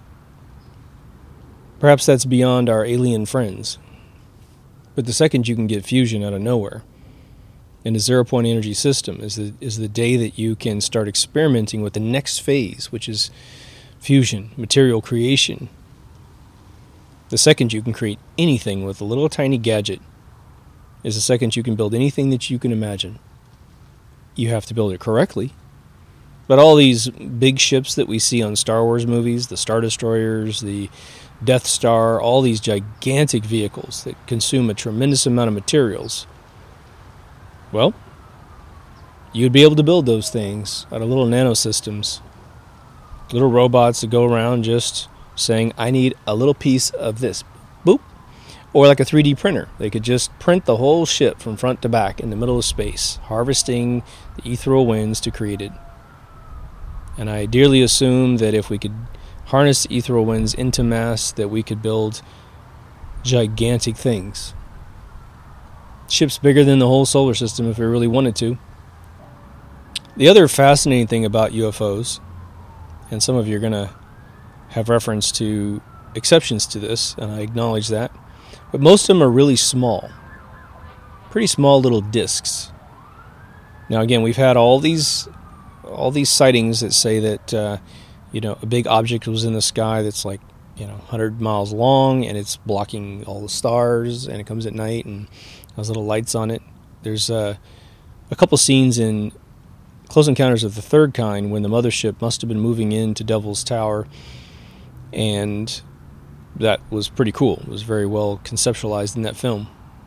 Perhaps that's beyond our alien friends. But the second you can get fusion out of nowhere, and a zero-point energy system is the, is the day that you can start experimenting with the next phase, which is fusion, material creation. The second you can create anything with a little tiny gadget is the second you can build anything that you can imagine. You have to build it correctly. But all these big ships that we see on Star Wars movies, the Star Destroyers, the Death Star, all these gigantic vehicles that consume a tremendous amount of materials, well, you'd be able to build those things out of little nanosystems, little robots that go around just saying, I need a little piece of this. Boop. Or like a three D printer. They could just print the whole ship from front to back in the middle of space, harvesting the ethereal winds to create it. And I dearly assume that if we could harness the ethereal winds into mass, that we could build gigantic things. Ships bigger than the whole solar system if we really wanted to. The other fascinating thing about U F Os, and some of you are going to have reference to exceptions to this, and I acknowledge that, but most of them are really small. Pretty small little discs. Now again, we've had all these all these sightings that say that uh, you know, a big object was in the sky that's like, you know, one hundred miles long, and it's blocking all the stars, and it comes at night and has little lights on it. There's uh, a couple scenes in Close Encounters of the Third Kind when the mothership must have been moving into Devil's Tower, and that was pretty cool. It was very well conceptualized in that film.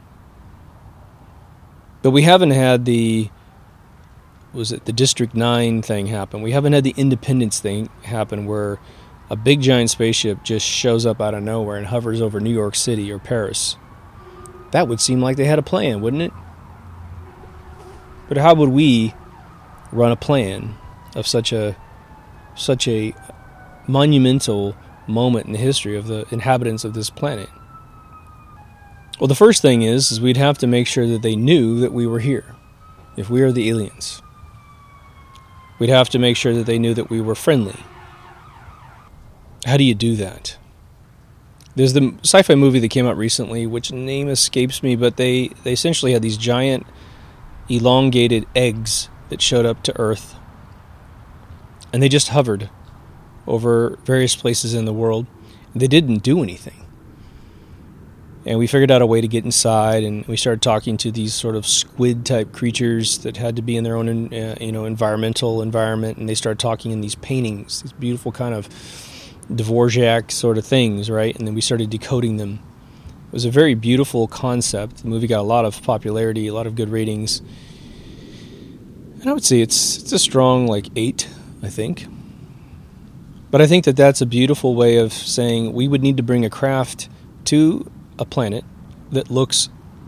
But we haven't had the, was it the District nine thing happen? We haven't had the Independence thing happen, where a big giant spaceship just shows up out of nowhere and hovers over New York City or Paris. That would seem like they had a plan, wouldn't it? But how would we run a plan of such a such a monumental moment in the history of the inhabitants of this planet? Well, the first thing is, is we'd have to make sure that they knew that we were here, if we are the aliens. We'd have to make sure that they knew that we were friendly. How do you do that? There's the sci-fi movie that came out recently, which name escapes me, but they, they essentially had these giant elongated eggs that showed up to Earth, and they just hovered over various places in the world. They didn't do anything. And we figured out a way to get inside, and we started talking to these sort of squid-type creatures that had to be in their own, uh, you know, environmental environment, and they started talking in these paintings, these beautiful kind of Dvorak sort of things, right? And then we started decoding them. It was a very beautiful concept. The movie got a lot of popularity, a lot of good ratings. And I would say it's it's a strong, like, eight, I think. But I think that that's a beautiful way of saying we would need to bring a craft to a planet that looks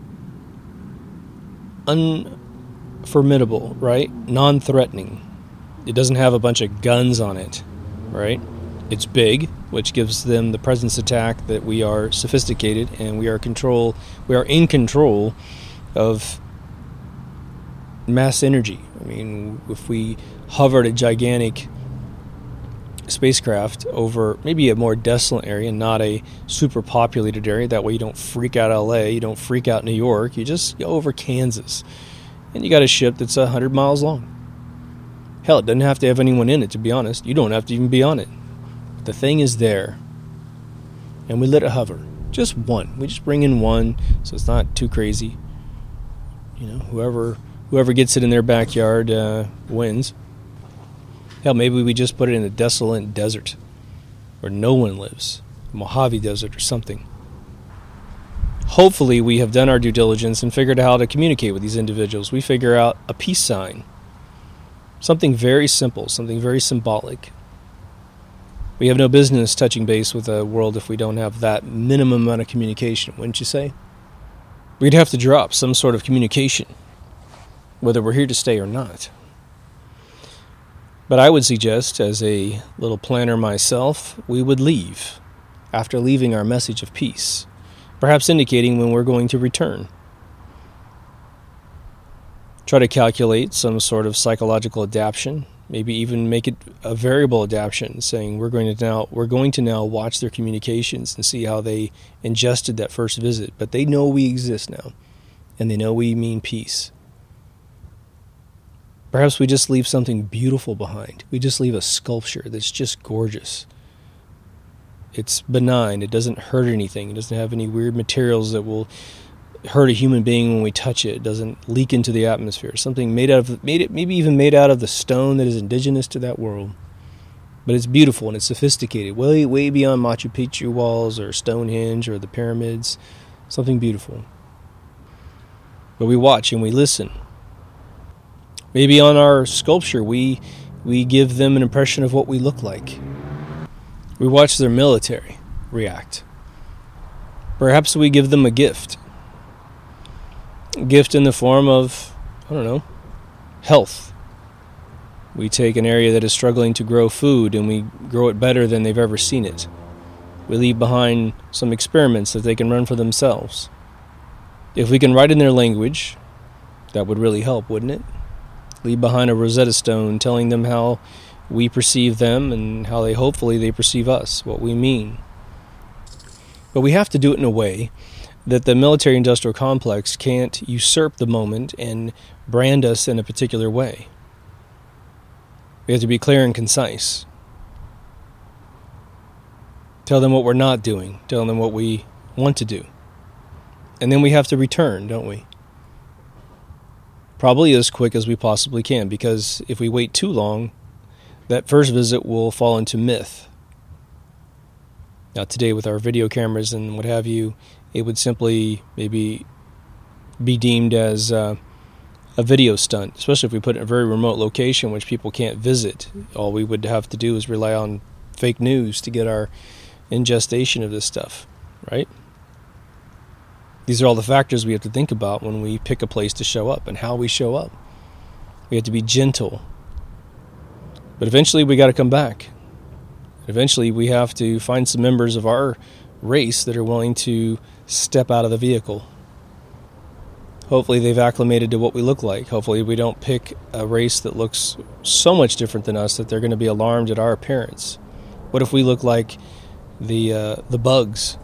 unformidable, right? Non-threatening. It doesn't have a bunch of guns on it, right? It's big, which gives them the presence attack that we are sophisticated and we are control. We are in control of mass energy. I mean, if we hovered a gigantic spacecraft over maybe a more desolate area, not a super populated area, that way you don't freak out L A, you don't freak out New York, you just go over Kansas, and you got a ship that's a hundred miles long. Hell, it doesn't have to have anyone in it, to be honest. You don't have to even be on it. The thing is there. And we let it hover. Just one. We just bring in one, so it's not too crazy. You know, whoever whoever gets it in their backyard uh, wins. Hell, maybe we just put it in a desolate desert where no one lives. Mojave Desert or something. Hopefully we have done our due diligence and figured out how to communicate with these individuals. We figure out a peace sign. Something very simple, something very symbolic. We have no business touching base with the world if we don't have that minimum amount of communication, wouldn't you say? We'd have to drop some sort of communication, whether we're here to stay or not. But I would suggest, as a little planner myself, we would leave after leaving our message of peace, perhaps indicating when we're going to return. Try to calculate some sort of psychological adaptation, maybe even make it a variable adaptation, saying we're going to now we're going to now watch their communications and see how they ingested that first visit. But they know we exist now, and they know we mean peace. Perhaps we just leave something beautiful behind. We just leave a sculpture that's just gorgeous. It's benign. It doesn't hurt anything. It doesn't have any weird materials that will hurt a human being when we touch it. It doesn't leak into the atmosphere. Something made out of, made it, maybe even made out of the stone that is indigenous to that world. But it's beautiful and it's sophisticated, way, way beyond Machu Picchu walls or Stonehenge or the pyramids. Something beautiful. But we watch and we listen. Maybe on our sculpture, we we give them an impression of what we look like. We watch their military react. Perhaps we give them a gift. A gift in the form of, I don't know, health. We take an area that is struggling to grow food and we grow it better than they've ever seen it. We leave behind some experiments that they can run for themselves. If we can write in their language, that would really help, wouldn't it? Leave behind a Rosetta Stone telling them how we perceive them and how they hopefully they perceive us, what we mean. But we have to do it in a way that the military-industrial complex can't usurp the moment and brand us in a particular way. We have to be clear and concise. Tell them what we're not doing. Tell them what we want to do. And then we have to return, don't we? Probably as quick as we possibly can, because if we wait too long, that first visit will fall into myth. Now today with our video cameras and what have you, it would simply maybe be deemed as uh, a video stunt, especially if we put it in a very remote location which people can't visit. All we would have to do is rely on fake news to get our ingestation of this stuff, right? These are all the factors we have to think about when we pick a place to show up and how we show up. We have to be gentle. But eventually we got to come back. Eventually we have to find some members of our race that are willing to step out of the vehicle. Hopefully they've acclimated to what we look like. Hopefully we don't pick a race that looks so much different than us that they're going to be alarmed at our appearance. What if we look like the uh, the bugs?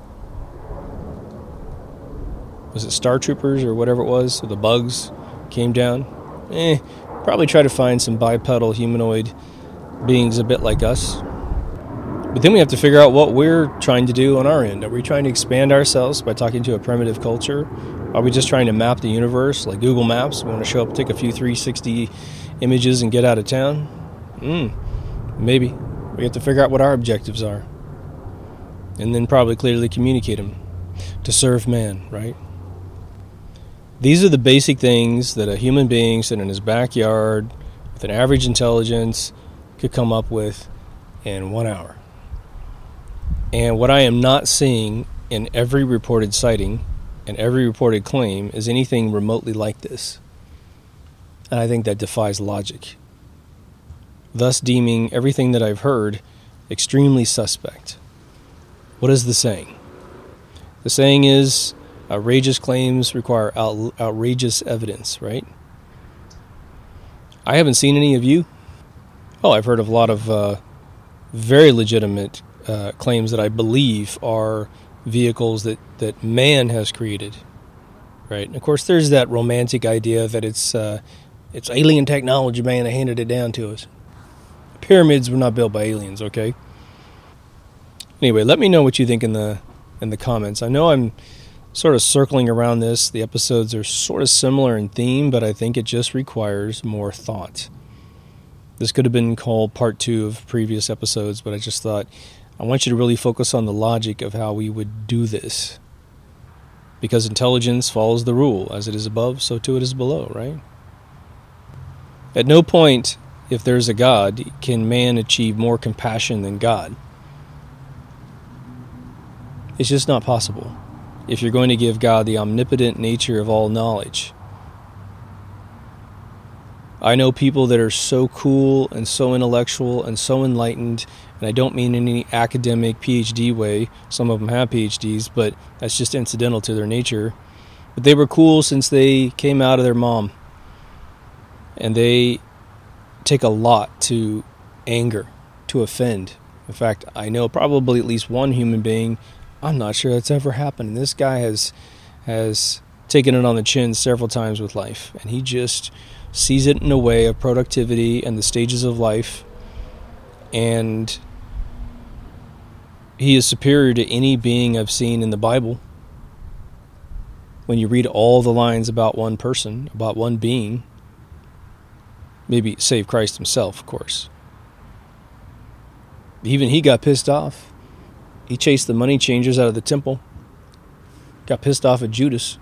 Was it Star Troopers or whatever it was? So the bugs came down. Eh, probably try to find some bipedal humanoid beings a bit like us. But then we have to figure out what we're trying to do on our end. Are we trying to expand ourselves by talking to a primitive culture? Are we just trying to map the universe like Google Maps? We want to show up, take a few three sixty images and get out of town? Hmm, maybe. We have to figure out what our objectives are. And then probably clearly communicate them to serve man, right? These are the basic things that a human being sitting in his backyard with an average intelligence could come up with in one hour. And what I am not seeing in every reported sighting and every reported claim is anything remotely like this. And I think that defies logic, thus deeming everything that I've heard extremely suspect. What is the saying? The saying is, outrageous claims require out, outrageous evidence, right? I haven't seen any of you. Oh, I've heard of a lot of uh, very legitimate uh, claims that I believe are vehicles that, that man has created, right? And of course, there's that romantic idea that it's uh, It's alien technology, man, that handed it down to us. Pyramids were not built by aliens, okay? Anyway, let me know what you think in the in the comments. I know I'm sort of circling around this. The episodes are sort of similar in theme, but I think it just requires more thought. This could have been called part two of previous episodes, but I just thought I want you to really focus on the logic of how we would do this. Because intelligence follows the rule. As it is above, so too it is below, right? At no point, if there's a God, can man achieve more compassion than God. It's just not possible. If you're going to give God the omnipotent nature of all knowledge. I know people that are so cool and so intellectual and so enlightened, and I don't mean in any academic P H D way. Some of them have P H Ds, but that's just incidental to their nature. But they were cool since they came out of their mom. And they take a lot to anger, to offend. In fact, I know probably at least one human being, I'm not sure that's ever happened. And this guy has has taken it on the chin several times with life. And he just sees it in a way of productivity and the stages of life. And he is superior to any being I've seen in the Bible. When you read all the lines about one person, about one being, maybe save Christ himself, of course. Even he got pissed off. He chased the money changers out of the temple. Got pissed off at Judas.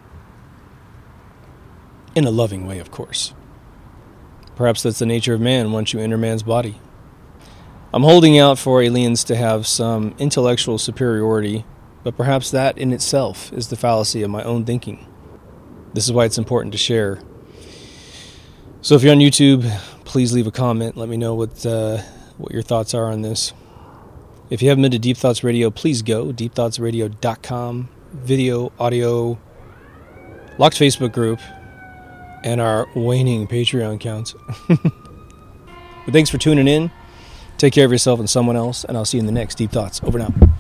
In a loving way, of course. Perhaps that's the nature of man once you enter man's body. I'm holding out for aliens to have some intellectual superiority, but perhaps that in itself is the fallacy of my own thinking. This is why it's important to share. So if you're on YouTube, please leave a comment. Let me know what uh, what your thoughts are on this. If you haven't been to Deep Thoughts Radio, please go. deep thoughts radio dot com. Video, audio, locked Facebook group, and our waning Patreon counts. But thanks for tuning in. Take care of yourself and someone else, and I'll see you in the next Deep Thoughts. Over now.